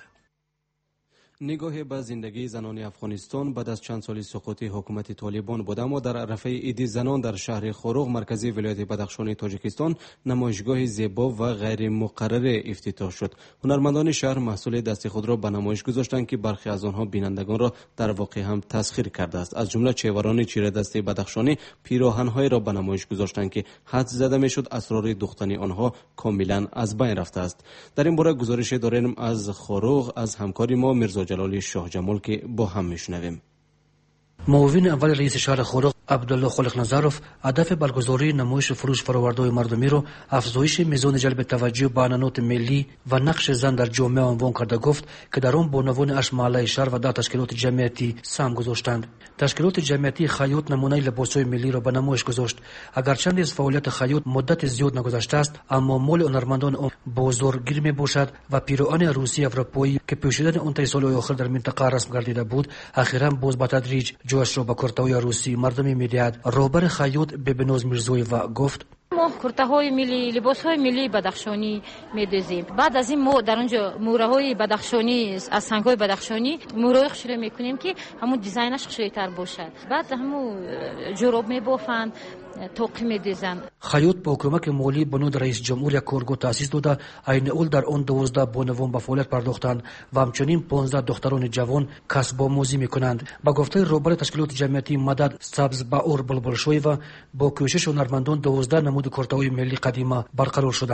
نگاه به زندگی زنان افغانستان بعد از چند سال سقوط حکومت طالبان بود، اما در عرفه عید زنان در شهر خوروغ مرکزی ولایت بدخشان تاجیکستان نمایشگاه زیبا و غیر مقرر افتتاح شد. هنرمندان شهر محصول دست خود را به نمایش گذاشتند که برخی از آنها بینندگان را در واقع هم تسخیر کرده است. از جمله چهوران چیره دسته بدخشانی پیراهن‌های را به نمایش گذاشتند که حدس زده میشد اسرار دختنی آنها کاملا از بین رفته است. در این باره گزارش داریم از خوروغ از همکاری ما مرزا جلالی شاه جمال که با هم میشنویم. معاون اول رئیس شهر خوروغ عبدالله خالق نظروف هدف برگزاری نمایش فروش فرآورده‌های مردمی را افزایش میزان جلب توجه به عنعنات ملی و نقش زن در جامعه عنوان کرده گفت که در آن بانوان اشماله شهر و در تشکیلات جمعیتی سهم گذاشتند. تشکیلات جمعیتی خیاط نمونه لباس‌های ملی را به نمایش گذاشت. اگرچند از فعالیت خیاط مدت زیاد نگذشته است، اما مال هنرمندان آن بازارگیر میباشد و پیراهن عروسی اروپایی که پوشیدن آن تا سال‌های آخر در منطقه رسم گردیده بود، اخیراً باز به تدریج جوش را به کرته‌های عروسی مردمی می‌دهد. رهبر خیاط ببناز میرزوی و گفت ما کرته‌های ملی، لباس‌های ملی بدخشانی می‌دوزیم. بعد از این ما در اونجا موره‌های بدخشانی از سنگ‌های بدخشانی مورای خشره می‌کنیم که همون دیزاینش خشری‌تر باشد. بعد همون جوراب می‌بافند، توقی می‌دوزند. خیاط با کمک مالی بنود رئیس جمهور یک کارگاه تأسیس داده، عین اول در آن 12 بانوان به فعالیت پرداختند و همچنین 15 دختران جوان کسب آموزی می‌کنند. با گفته رهبر تشکیلات جمعیتی مدد سبز باور بلبلشوی و با کوشش هنرمندان 12 نمود کرته‌های ملی قدیمی برقرار شدند.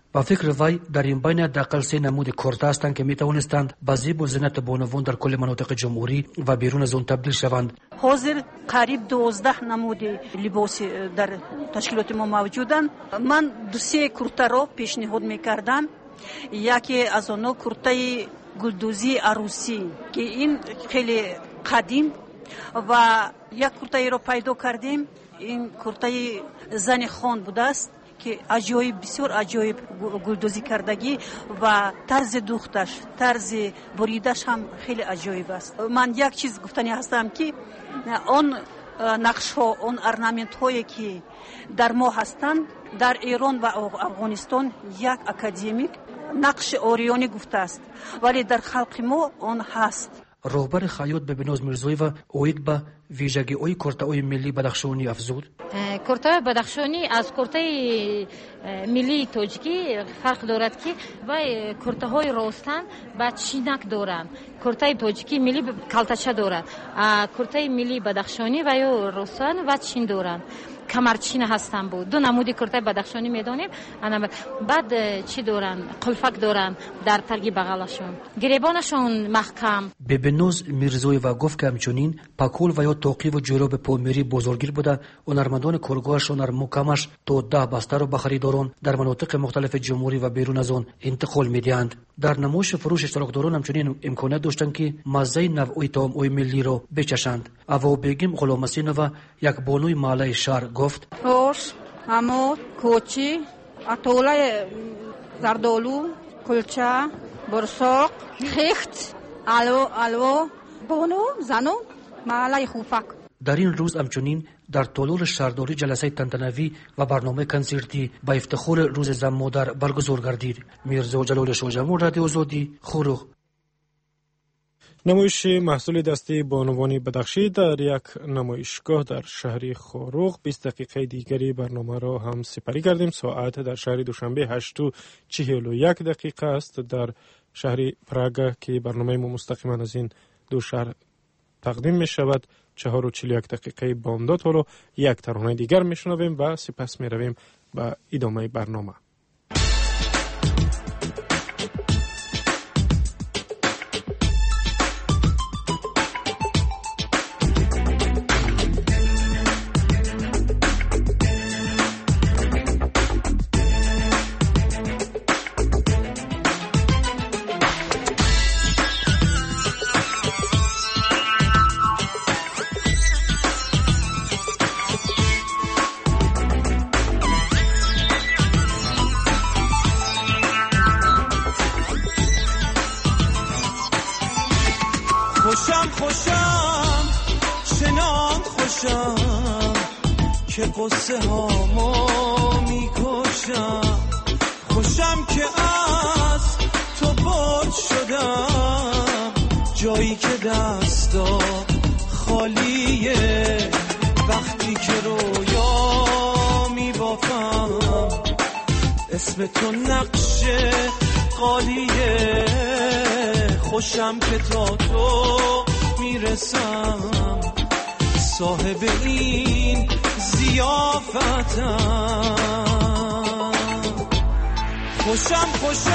با فکر وی در این بین حداقل 3 نمود کرده هستند که میتوانستند به زیب و زینت بانوان در کل مناطق جمهوری و بیرون از آن تبدیل شوند. حاضر قریب 12 نمود لباس در تشکیلات ما موجودند. من 2-3 کرته را پیشنهاد میکردم. یکی از آنها کرته گلدوزی عروسی که این خیلی قدیم و یک کرته را پیدا کردیم. این کرته زن خان بوده است که عجایب، بسیار عجایب گلدوزی کردگی و طرز دوختش، طرز بریدش هم خیلی عجایب است. من یک چیز گفتنی هستم که آن نقش ها، آن ارنامنت هایی که در ما هستند در ایران و افغانستان یک اکادمیک نقش اوریانی گفته است، ولی در خلق ما آن هست. رهبر خیاط به بناز میرزاییوا اوید به ویژگی‌های کرته‌های ملی بدخشانی افزود. کرته بدخشانی از کرته ملی تاجیکی فرق دارد که و کرته‌های راستن با چینک دارند. کرته تاجیکی ملی کلتچه دارد، کرته ملی بدخشانی و یا راستن و چین دارند. کمرچین هستن بود. 2 نمود کرته بدخشانی میدونیم. بعد چی دارن؟ قلفک دارن در ترگی بغلشون. گریبانشون محکم. به بنوز میرزاییوا گفت که همچنین پاکول و یا توقی و جوراب پومیری بزرگیر بوده. هنرمندان کارگاهشون در محکمش تا 10 بسته رو به خریداران در مناطق مختلف جمهوری و بیرون از آن انتقال میدهند. در نمایش فروش اشتراکداران همچنین امکانات داشتند که مزه نوعی طعم‌های ملی رو بچشند. اوا بیگم غلام حسینова یک بانوی محله شهر گفت: خوش، حمود، کوچی، اتوله زردالو، کلچه، برساق، خیخت، الو، بانو، زنو، محله خوفک. در این روز همچنین در طلوع شهرداری جلسه تنتنوی و برنامه کنسرتی با افتخار روز زن مادر برگزار گردید. میرزا جلال شاجمون، رادیو آزادی، خروغ. نمایش محصول دسته بانوانی بدخشی در یک نمایشگاه در شهر خروغ 20 دقیقه دیگری برنامه را هم سپری کردیم. ساعت در شهر دوشنبه 8:41 است. در شهر پراگ که برنامه ما مستقیما از این دو شهر تقدیم می شود 4:41 بامداد. حالا یک ترانه دیگر می شنویم و سپس می رویم به ادامه برنامه. خوشم چنان خوشم که قصه هامو میکشم. خوشم که از تو برد شدم جایی که دستا خالیه. وقتی که رویا میبافم اسم تو نقش قالیه. خوشم که تا تو میرسم صاحب این ضیافتم. خوشم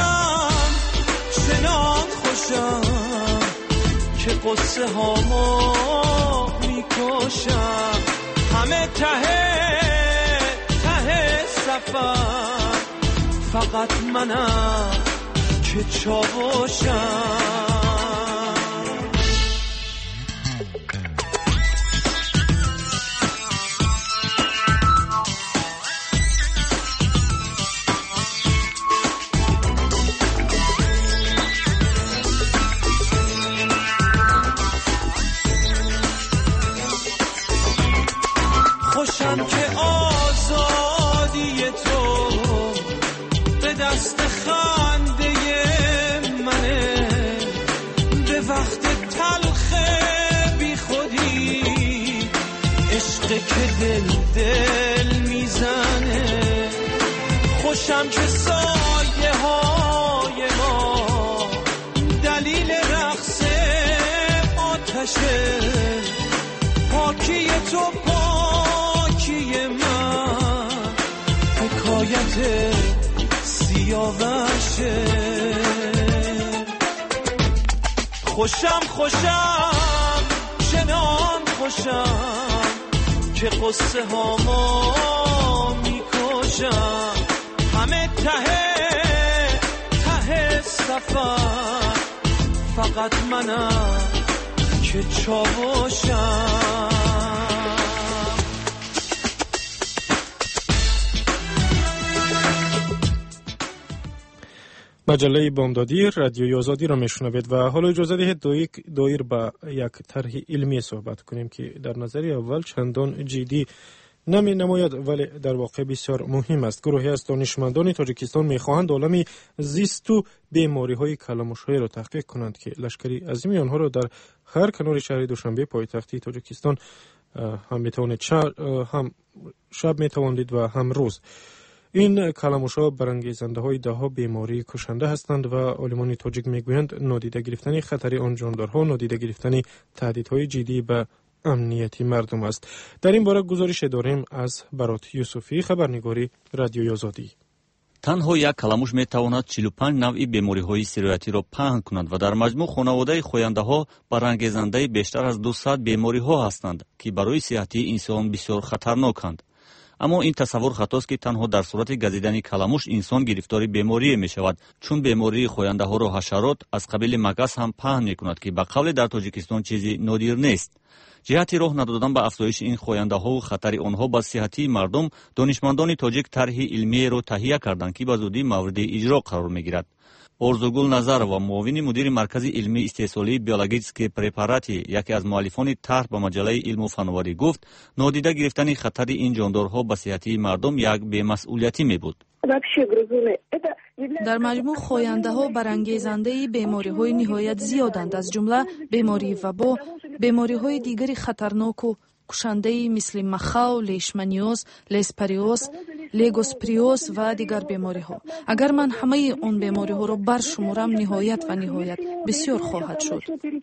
چنان خوشم که قصه هامو میکشم. همه ته سفر فقط منم که چاوشم. خوشم که آزادی تو به دست خنده منه. به وقت تلخ بی خودی عشق که دل میزنه. خوشم که سایه های ما دلیل رقص آتشه. پاکی تو پاکی من حکایت سیاوشه. خوشم چنان خوشم که قصه هامو میکشم، همه ته سفر فقط منم که چاوشم. مجله بامدادی رادیوی آزادی را میشنوید و حالا اجازه دهید دایر به یک طرح علمی صحبت کنیم که در نظر اول چندان جدی نمی نماید ولی در واقع بسیار مهم است. گروهی از دانشمندان تاجیکستان میخواهند عالم زیست و بیماری های کلاموش‌های را تحقیق کنند که لشکری عظیمی آنها را در هر کنار شهر دوشنبه پایتختی تاجیکستان هم میتواند هم شب میتواند و هم روز. این کلاموش‌ها برانگیزنده های ده‌ها بیماری کشنده هستند و عالمان تاجیک میگویند نادیده گرفتن خطر آن جاندارها نادیده گرفتن تهدیدهای جدی به امنیتی مردم است. در این باره گزارش داریم از برات یوسفی، خبرنگاری رادیوی آزادی. تنها یک کلاموش میتواند 45 نوعی بیماری‌های سیریاتی را پهن کند و در مجموع خانواده خوینده‌ها برانگیزنده بیشتر از 200 بیماری‌ها هستند که برای صحتی انسان بسیار خطرناکند. اما این تصور خطاست که تنها در صورت گزیدن کلاموش انسان گرفتار بیماری می شود، چون بیماری خوینده ها را حشرات از قبیل مگس هم پهن می کند که به قول در تاجیکستان چیزی نادر نیست. جهتی راه ندادن به افزایش این خوینده ها و خطر آنها به صحتی مردم، دانشمندان تاجیک طرح علمی را تهیه کردند که به زودی مورد اجرا قرار می گیرد. ارزوگل نظرова معاون مدیر مرکز علمی استحصالی بیولوژیکی پرپاراتی یکی از مؤلفان طرح به مجله علم و فناوری گفت نادیده گرفتن خطر این جاندارها به صحتی مردم یک بی‌مسئولیتی می بود. در مجموع خوینده ها برانگیزنده بیماری های نهایت زیادند، از جمله بیماری وبا، بیماری های دیگری خطرناک و کشنده مثل مخاو، لیشمانیوس، لیسپریوس، لیگوسپریوس و دیگر بیماری ها. اگر من همه آن بیماری ها را برشمارم نهایت و نهایت بسیار خواهد شد.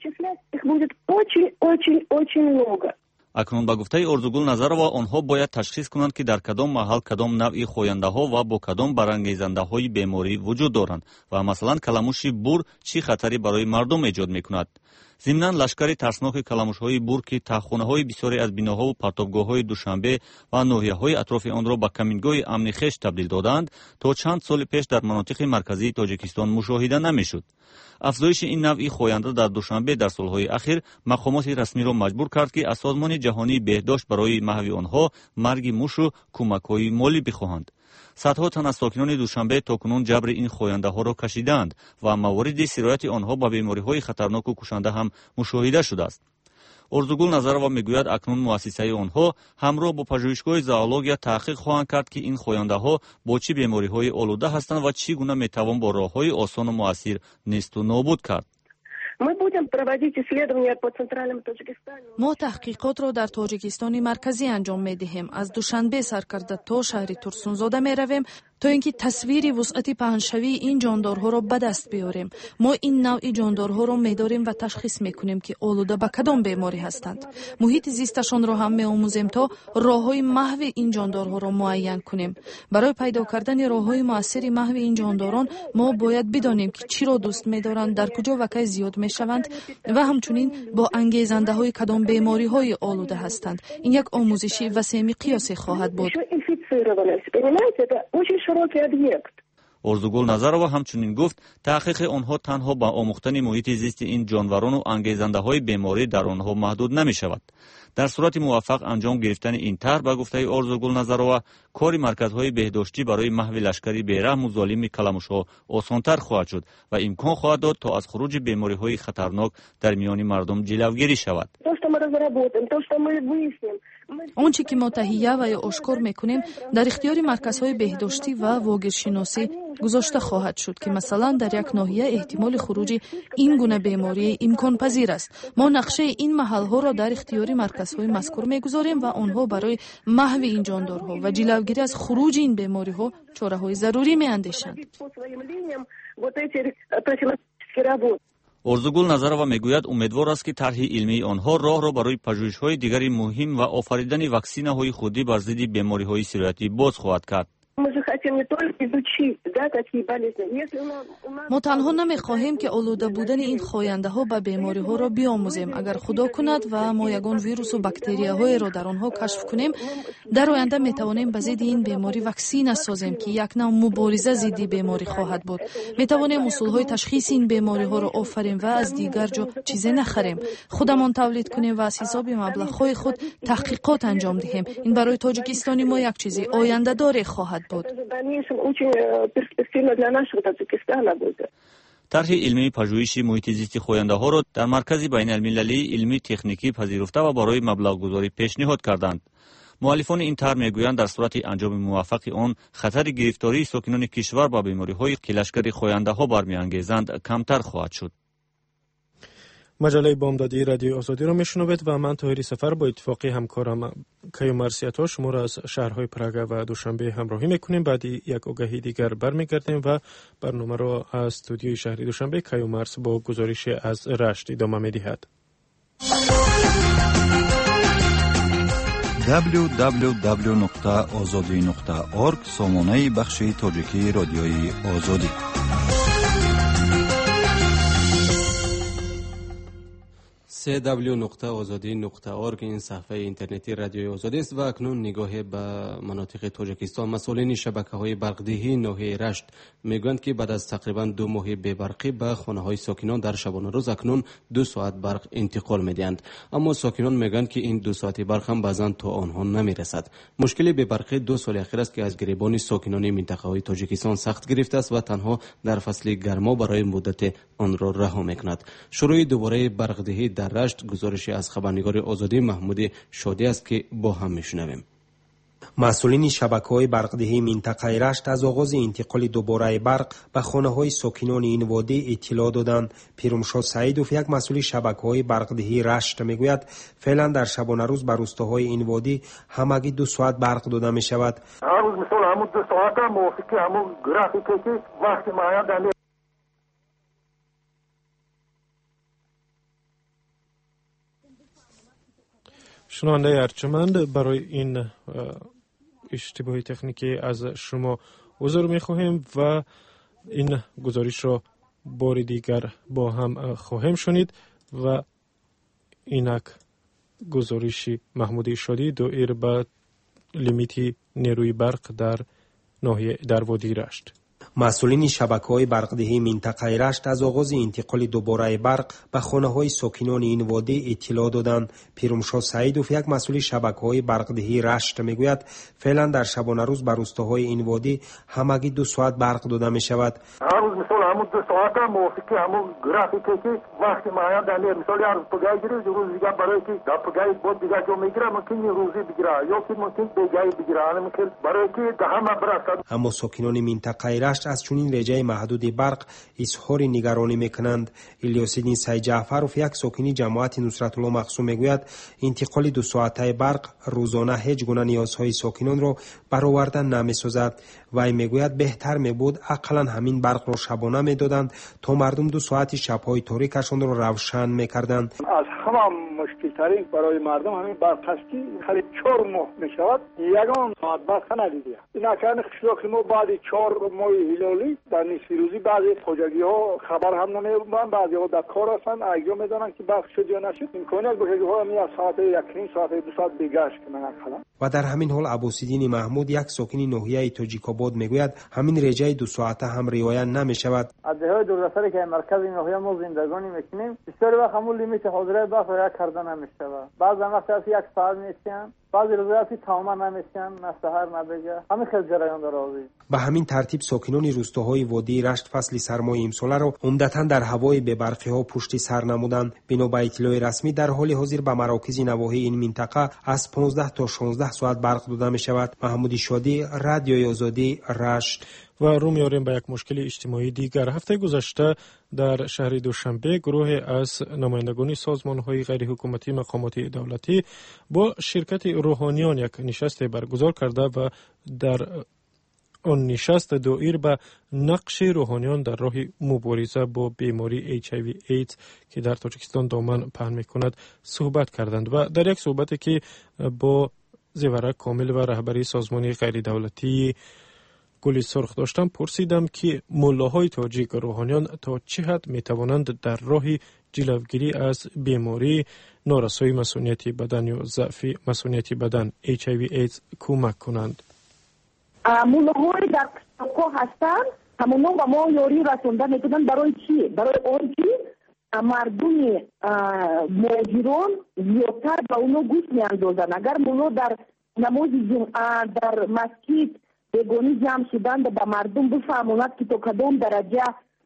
اکنون با گفته ارزوگل نظرова آنها باید تشخیص کنند که در کدام محل کدام نوعی خوینده ها و با کدام برانگیزنده های بیماری وجود دارند و مثلا کلاموش بور چی خطری برای مردم ایجاد میکند. ضمناً لشکر ترسناک کلاموش‌های بور که تاخونه‌های بسیاری از بناها و پرتابگاه‌های دوشنبه و ناحیه‌های اطراف آن را به کمینگاه امنی خویش تبدیل دادند تا چند سال پیش در مناطق مرکزی تاجیکستان مشاهده نمی‌شد. افزایش این نوعی خوینده در دوشنبه در سال‌های اخیر مقامات رسمی را مجبور کرد که از سازمان جهانی بهداشت برای محو آنها مرگ موش و کمک‌های مالی بخواهند. صدها تن از ساکنان دوشنبه تاکنون جبر این خوینده ها را کشیدند و موارد سرایت آنها با بیماری های خطرناک و کشنده هم مشاهده شده است. ارزوگل نظرова میگوید اکنون مؤسسه آنها همراه با پژوهشگاه زئولوژیا تحقیق خواهند کرد که این خوینده ها با چه بیماری های آلوده هستند و چگونه میتوان با راه های آسان و مؤثر نیست و نابود کرد. ما تحقیقات را در تاجیکستان مرکزی انجام می دهیم. از دوشنبه سرکرده تا شهر ترسونزاده می رویم تا اینکه تصویری وسعت پهنشوی این جاندارها را به دست بیاریم. ما این نوع جاندارها را می داریم و تشخیص می کنیم که آلوده به کدام بیماری هستند. محیط زیستشان را هم می آموزیم تا راههای محو این جاندارها را معین کنیم. برای پیدا کردن راههای مؤثر محو این جانداران ما باید بدانیم که چی را دوست می دارند، در کجا و کی زیاد می شوند و همچنین با انگیزنده های کدام بیماری های آلوده هستند. این یک آموزشی وسیع قیاسی خواهد بود. ارزوگل نظرова همچنین گفت تحقیق آنها تنها با آموختن محیط زیست این جانوران و انگیزنده های بیماری در آنها محدود نمی شود. در صورت موفق انجام گرفتن این طرح به گفته ارزوگل نظرова کار مرکزهای بهداشتی برای محو لشکری بیرحم و ظالم کلاموش‌ها آسان‌تر خواهد شد و امکان خواهد داد تا از خروج بیماری‌های خطرناک در میان مردم جلوگیری شود. آنچه که ما تهیه و یا آشکار میکنیم در اختیار مرکزهای بهداشتی و واگیرشناسی گذاشته خواهد شد که مثلا در یک ناحیه احتمال خروج این گونه بیماری امکان پذیر است. ما نقشه این محل‌ها را در اختیار مرکزهای مذکور میگذاریم و آنها برای محو این جاندارها و جلوگیری از خروج این بیماری‌ها چاره‌های ضروری می‌اندیشند. ارزوگل نظرова میگوید امیدوار است که طرح علمی آنها راه را برای پژوهش‌های دیگری مهم و آفریدن واکسین‌های خودی بر ضد بیماری‌های سیریاتی باز خواهد کرد. ما تنها نمیخواهیم که آلوده بودن این خواننده ها به بیماری ها را بیاموزیم. اگر خدا کند و ما یگان ویروس و باکتریا های را در آنها کشف کنیم، در آینده می توانیم به ضد این بیماری واکسن سازیم که یک نوع مبارزه ضد بیماری خواهد بود. می توانیم اصول های تشخیص این بیماری ها را آفریم و از دیگر جا چیزی نخریم. خودمان تولید کنیم و از حساب مبلغ های خود تحقیقات انجام دهیم. این برای تاجیکستان ما یک چیزی آینده دار خواهد بود. طرح علمی پژوهشی محیط زیست خواننده ها را در مرکز بین المللی علمی تکنیکی پذیرفته و برای مبلغ گذاری پیشنهاد کردند. مؤلفان این طرح میگویند در صورت انجام موفق آن خطر گرفتاری ساکنان کشور با بیماری های که لشکر خواننده ها برمیانگیزند کمتر خواهد شد. مجله بامدادی رادیو آزادی را میشنوید و من طاهری سفر با اتفاقی همکارم کیومرسیاتا شما را از شهرهای پراگ و دوشنبه همراهی میکنیم. بعدی یک آگهی دیگر برمیگردیم و برنامه را از استودیوی شهری دوشنبه کیومرس با گزارش از رشت ادامه میدهد. www.azadi.org سامانه بخش تاجیکی رادیوی آزادی. www.azadi.org این صفحه اینترنتی رادیوی آزادی است و اکنون نگاه به مناطق تاجیکستان. مسئولین شبکه‌های برق‌دهی ناحیه رشت میگویند که بعد از تقریبا 2 ماه بی‌برقی به خانه‌های ساکنان در شبانه روز اکنون 2 ساعت برق انتقال می‌دهند، اما ساکنان میگویند که این 2 ساعت برق هم بعضاً تا آنها نمی‌رسد. مشکل بی‌برقی 2 سال اخیر است که از گریبان ساکنان منطقه‌های تاجیکستان سخت گرفته است و تنها در فصل گرما برای مدت آن را رها می‌کند. شروع دوباره برق‌دهی در رشت گزارشی از خبرنگار آزادی محمود شادی است که با هم میشنویم. مسئولین شبکه‌های برق‌دهی منطقه رشت از آغاز انتقال دوباره برق به خانه‌های ساکنان این وادی اطلاع دادند. پیرمشاه سعیدوف یک مسئول شبکه‌های برق‌دهی رشت میگوید فعلا در شبانه روز بر روستاهای این وادی همگی 2 ساعت برق داده می‌شود. هر روز مثلا همون 2 ساعت موافقی همون گرافیکی که وقتی معین شنونده ارجمند، برای این اشتباه تکنیکی از شما عذر می‌خواهیم و این گزارش را بار دیگر با هم خواهیم شنید و اینک گزارشی محمود شادی دایر به لیمیتی نیروی برق در ناحیه در وادی رشت. مسئولین شبکه‌های برق‌دهی منطقه رشت از آغاز انتقال دوباره برق به خانه‌های ساکنان این وادی اطلاع دادند. پیرمشاه سعیدوف یک مسئول شبکه‌های برق‌دهی رشت میگوید فعلا در شبانه روز بر روستاهای این وادی همگی 2 ساعت برق داده می‌شود. هر روز مثلا همون 2 ساعت موافقی همون گرافیکی که وقتی معین در مثلا هر پگاه گیره روز دیگه برای که در پگاه بود دیگه جو میگیره ممکن روزی بگیره یا که ممکن بگاهی بگیره ممکن برای که ده هم برسد. اما ساکنان منطقه رشت از چنین رجای محدود برق اظهار نگرانی میکنند. الیاس‌الدین سید جعفرов یک ساکنی جماعت نصرت الله مقصوم میگوید انتقال 2 ساعته برق روزانه هیچ گونه نیازهای ساکنان را برآورده نمی‌سازد. وی میگوید بهتر میبود اقلا همین برق را شبانه میدادند تا مردم 2 ساعت شب‌های تاریکشان را روشن میکردند. از همه مشکل ترین برای مردم همین برق است که خرید 4 ماه میشود یگان ساعت برق ندیده. این اکنون قشلاق ما بعد 4 ماه هلالی در نصف روزی بعضی خوجگی ها خبر هم نمیدن، بعضی ها در کار هستن اگه میدونن که برق شد یا نشد امکانیت باشه که ها می از ساعت 1 ساعت 2 ساعت بگشت کنن اقلا. و در همین حال عباس‌الدین محمود یک ساکن ناحیه تاجیک‌آباد میگوید همین رجای 2 ساعته هم رعایت نمی‌شود. از دههای دوردستری که مرکز ناحیه ما زندگانی میکنیم بسیاری وقت همون لیمیت حاضره برق رعایت کرده نمی‌شود. بعضی وقت از 1 ساعت میشن، بعضی روزا تماما نمیشن، نه سحر نه بگه، همین خیلی جریان داره. به همین ترتیب ساکنان روستاهای وادی رشت فصل سرمای امسال را عمدتاً در هوای بی‌برقی ها پشت سر نمودند. بنا به اطلاع رسمی در حال حاضر به مراکز نواحی این منطقه از 15 تا 16 ساعت برق داده می شود. محمود شادی، رادیوی آزادی، رشت. و رو میاریم به یک مشکل اجتماعی دیگر. هفته گذشته در شهر دوشنبه گروه از نمایندگان سازمان‌های غیر حکومتی مقامات دولتی با شرکت روحانیان یک نشست برگزار کرده و در آن نشست دایر به نقش روحانیان در راه مبارزه با بیماری HIV ایدز که در تاجیکستان دامن پهن می‌کند صحبت کردند و در یک صحبتی که با زیورک کامل و رهبری سازمان غیر دولتی گلی سرخ داشتم پرسیدم که ملاهای تاجیک روحانیان تا چه حد می توانند در راه جلوگیری از بیماری نارسایی مسئولیتی بدن یا ضعف مسئولیتی بدن HIV ایدز کمک کنند. ملاهای در قشلاق‌ها هستند، همونا و ما یاری رسانده میکنند. برای چی؟ برای آن که مردم مهاجران زیادتر به اونا گوش میاندازند. اگر ملا در نماز جمعه در مسجد بگونی جمع شدند به مردم بفهموند که تا کدام درجه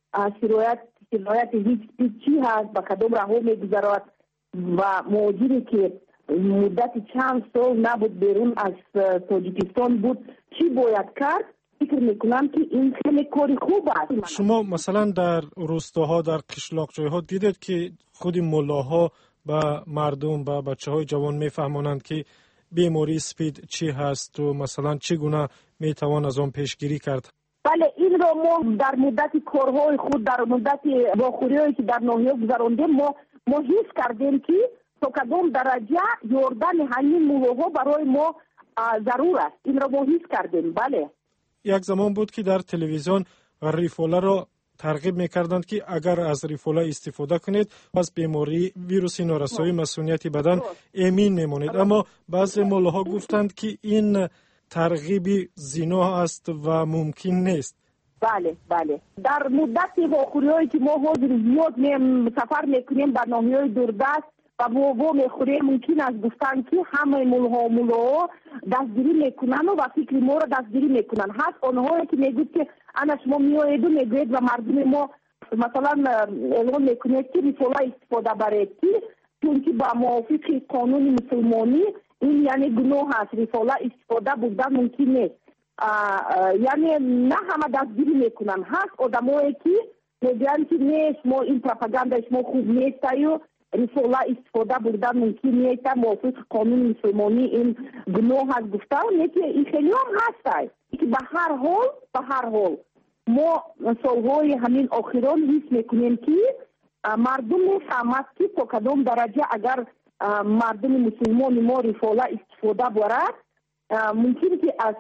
سرایت هیچ چی هست، به کدام راه میگذرد و مهاجری که مدت چند سال نبود بیرون از تاجیکستان بود چی باید کرد، فکر میکنم که این خیلی کاری خوب است. شما مثلا در روستاها در قشلاق جایها دیدید که خود ملاها به مردم به بچه‌های جوان میفهمانند که بیماری اسپید چی هست و مثلا چگونه میتوان از آن پیشگیری کرد؟ بله، این را ما در مدت کارهای خود در مدت واخوری‌هایی که در ناحیه گذراندیم ما حس کردیم که تا کدام درجه یاردن همین ملاها برای ما ضرور است. این را ما حس کردیم. بله، یک زمان بود که در تلویزیون ریفولا را ترغیب میکردند که اگر از ریفولا استفاده کنید از بیماری ویروس نارسایی مسئولیتی بدن امین میمانید، اما بعضی ملاها گفتند که این ترغیب زنا است و ممکن نیست. بله بله، در مدت واخوری‌هایی که ما حاضر زیاد سفر میکنیم در ناحیه‌های دوردست و ما میخوریم، ممکن است گفتن که همه ملاها دستگیری میکنن و فکر ما را دستگیری میکنن. هست آنهایی که میگوید که انا شما میایید و میگوید و مردم ما مثلا اعلام میکنید که ریفولا استفاده برید که چون که با موافق قانون مسلمانی این یعنی گناه هست، ریفولا استفاده بودن ممکن نیست. یعنی نه همه دستگیری میکنن. هست آدمایی که میگن که نیست ما این پروپاگاندا شما خوب نیست و ریفولا استفاده بودن ممکن نیست، موافق قانون مسلمانی این گناه هست گفتن. این خیلی هم هست که به هر حال ما سالهای همین آخران حس میکنیم که مردم میفهمد که تا کدام درجه اگر مردم مسلمان ما ریفولا استفاده برد ممکن که از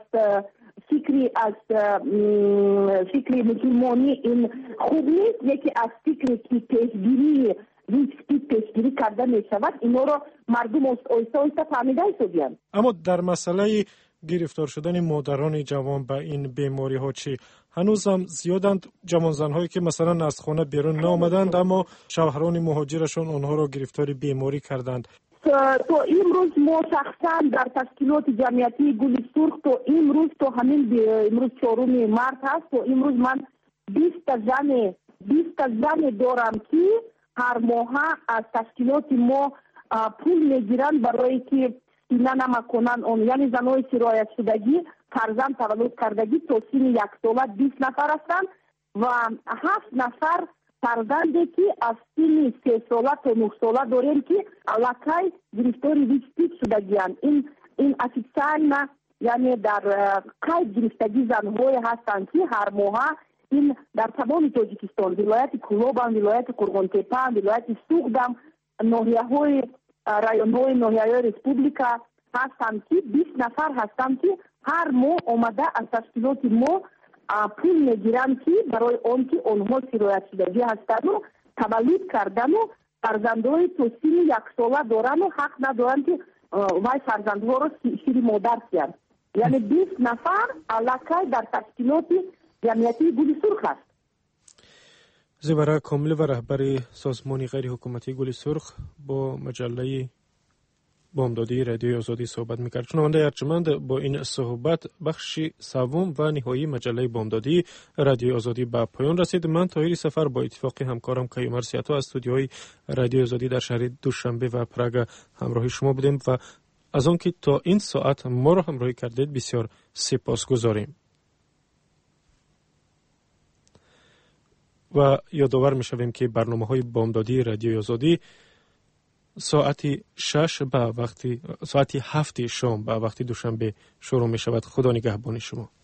فکری مسلمانی این خوب نیست، یکی از فکری که پیشگیری کرده می شود. اینا را مردم آیسته فهمیده شدند. اما در مسئله گرفتار شدن مادران جوان به این بیماری ها چی؟ هنوز هم زیادند جوان زنهایی که مثلا از خانه بیرون نامدند اما شوهران مهاجرشون آنها را گرفتار بیماری کردند. تو امروز ما شخصا در تشکیلات جمعیتی گل سرخ تو امروز امروز 4 مارس هست، تو امروز من 20 زن دارم که هر ماه از تشکیلات ما پول میگیرن برای که سینه نمکنن اون، یعنی زنهای سرایت شدگی فرزند تولد کردگی تا سن 1 ساله 20 نفر هستند و 7 نفر فرزندی که از سن 3 ساله تا 9 ساله داریم که علاقه گرفتار ویروس شدگیان. این اکثر یعنی در قید گرفتگی زنهای هستند که هر ماه این در تمام تاجیکستان، ولایت کلوبان، ولایت قرغنتپه، ولایت سوغدم، ناحیه‌های رایون‌های ناحیه‌های ریسپوبلیکا هستند که 20 نفر هستند که هر ماه آمده از تشکیلات ما پول میگیرن که برای آن که آنها سرایت شدگی هستند و تولد کردن و فرزندهای تا سن 1 ساله دارن و حق ندارن که وای فرزندها را شیر مادر کردن. یعنی 20 نفر علاقه در تشکیلات جمعیتی گل سرخ است. زبره کامل و رهبر سازمان غیر حکومتی گل سرخ با مجله بامدادی رادیوی آزادی صحبت میکرد. شنونده ارجمند، با این صحبت بخش سوم و نهایی مجله بامدادی رادیوی آزادی به پایان رسید. من طاهر سفر با اتفاق همکارم کیومر سیاتو از استودیوهای رادیوی آزادی در شهر دوشنبه و پراگ همراه شما بودیم و از آن که تا این ساعت ما را همراهی کردید بسیار سپاسگزاریم. و یادآور می‌شویم که برنامه‌های بامدادی رادیوی آزادی ساعت 7 شام به وقت دوشنبه شروع می‌شود. خدا نگهبان شما.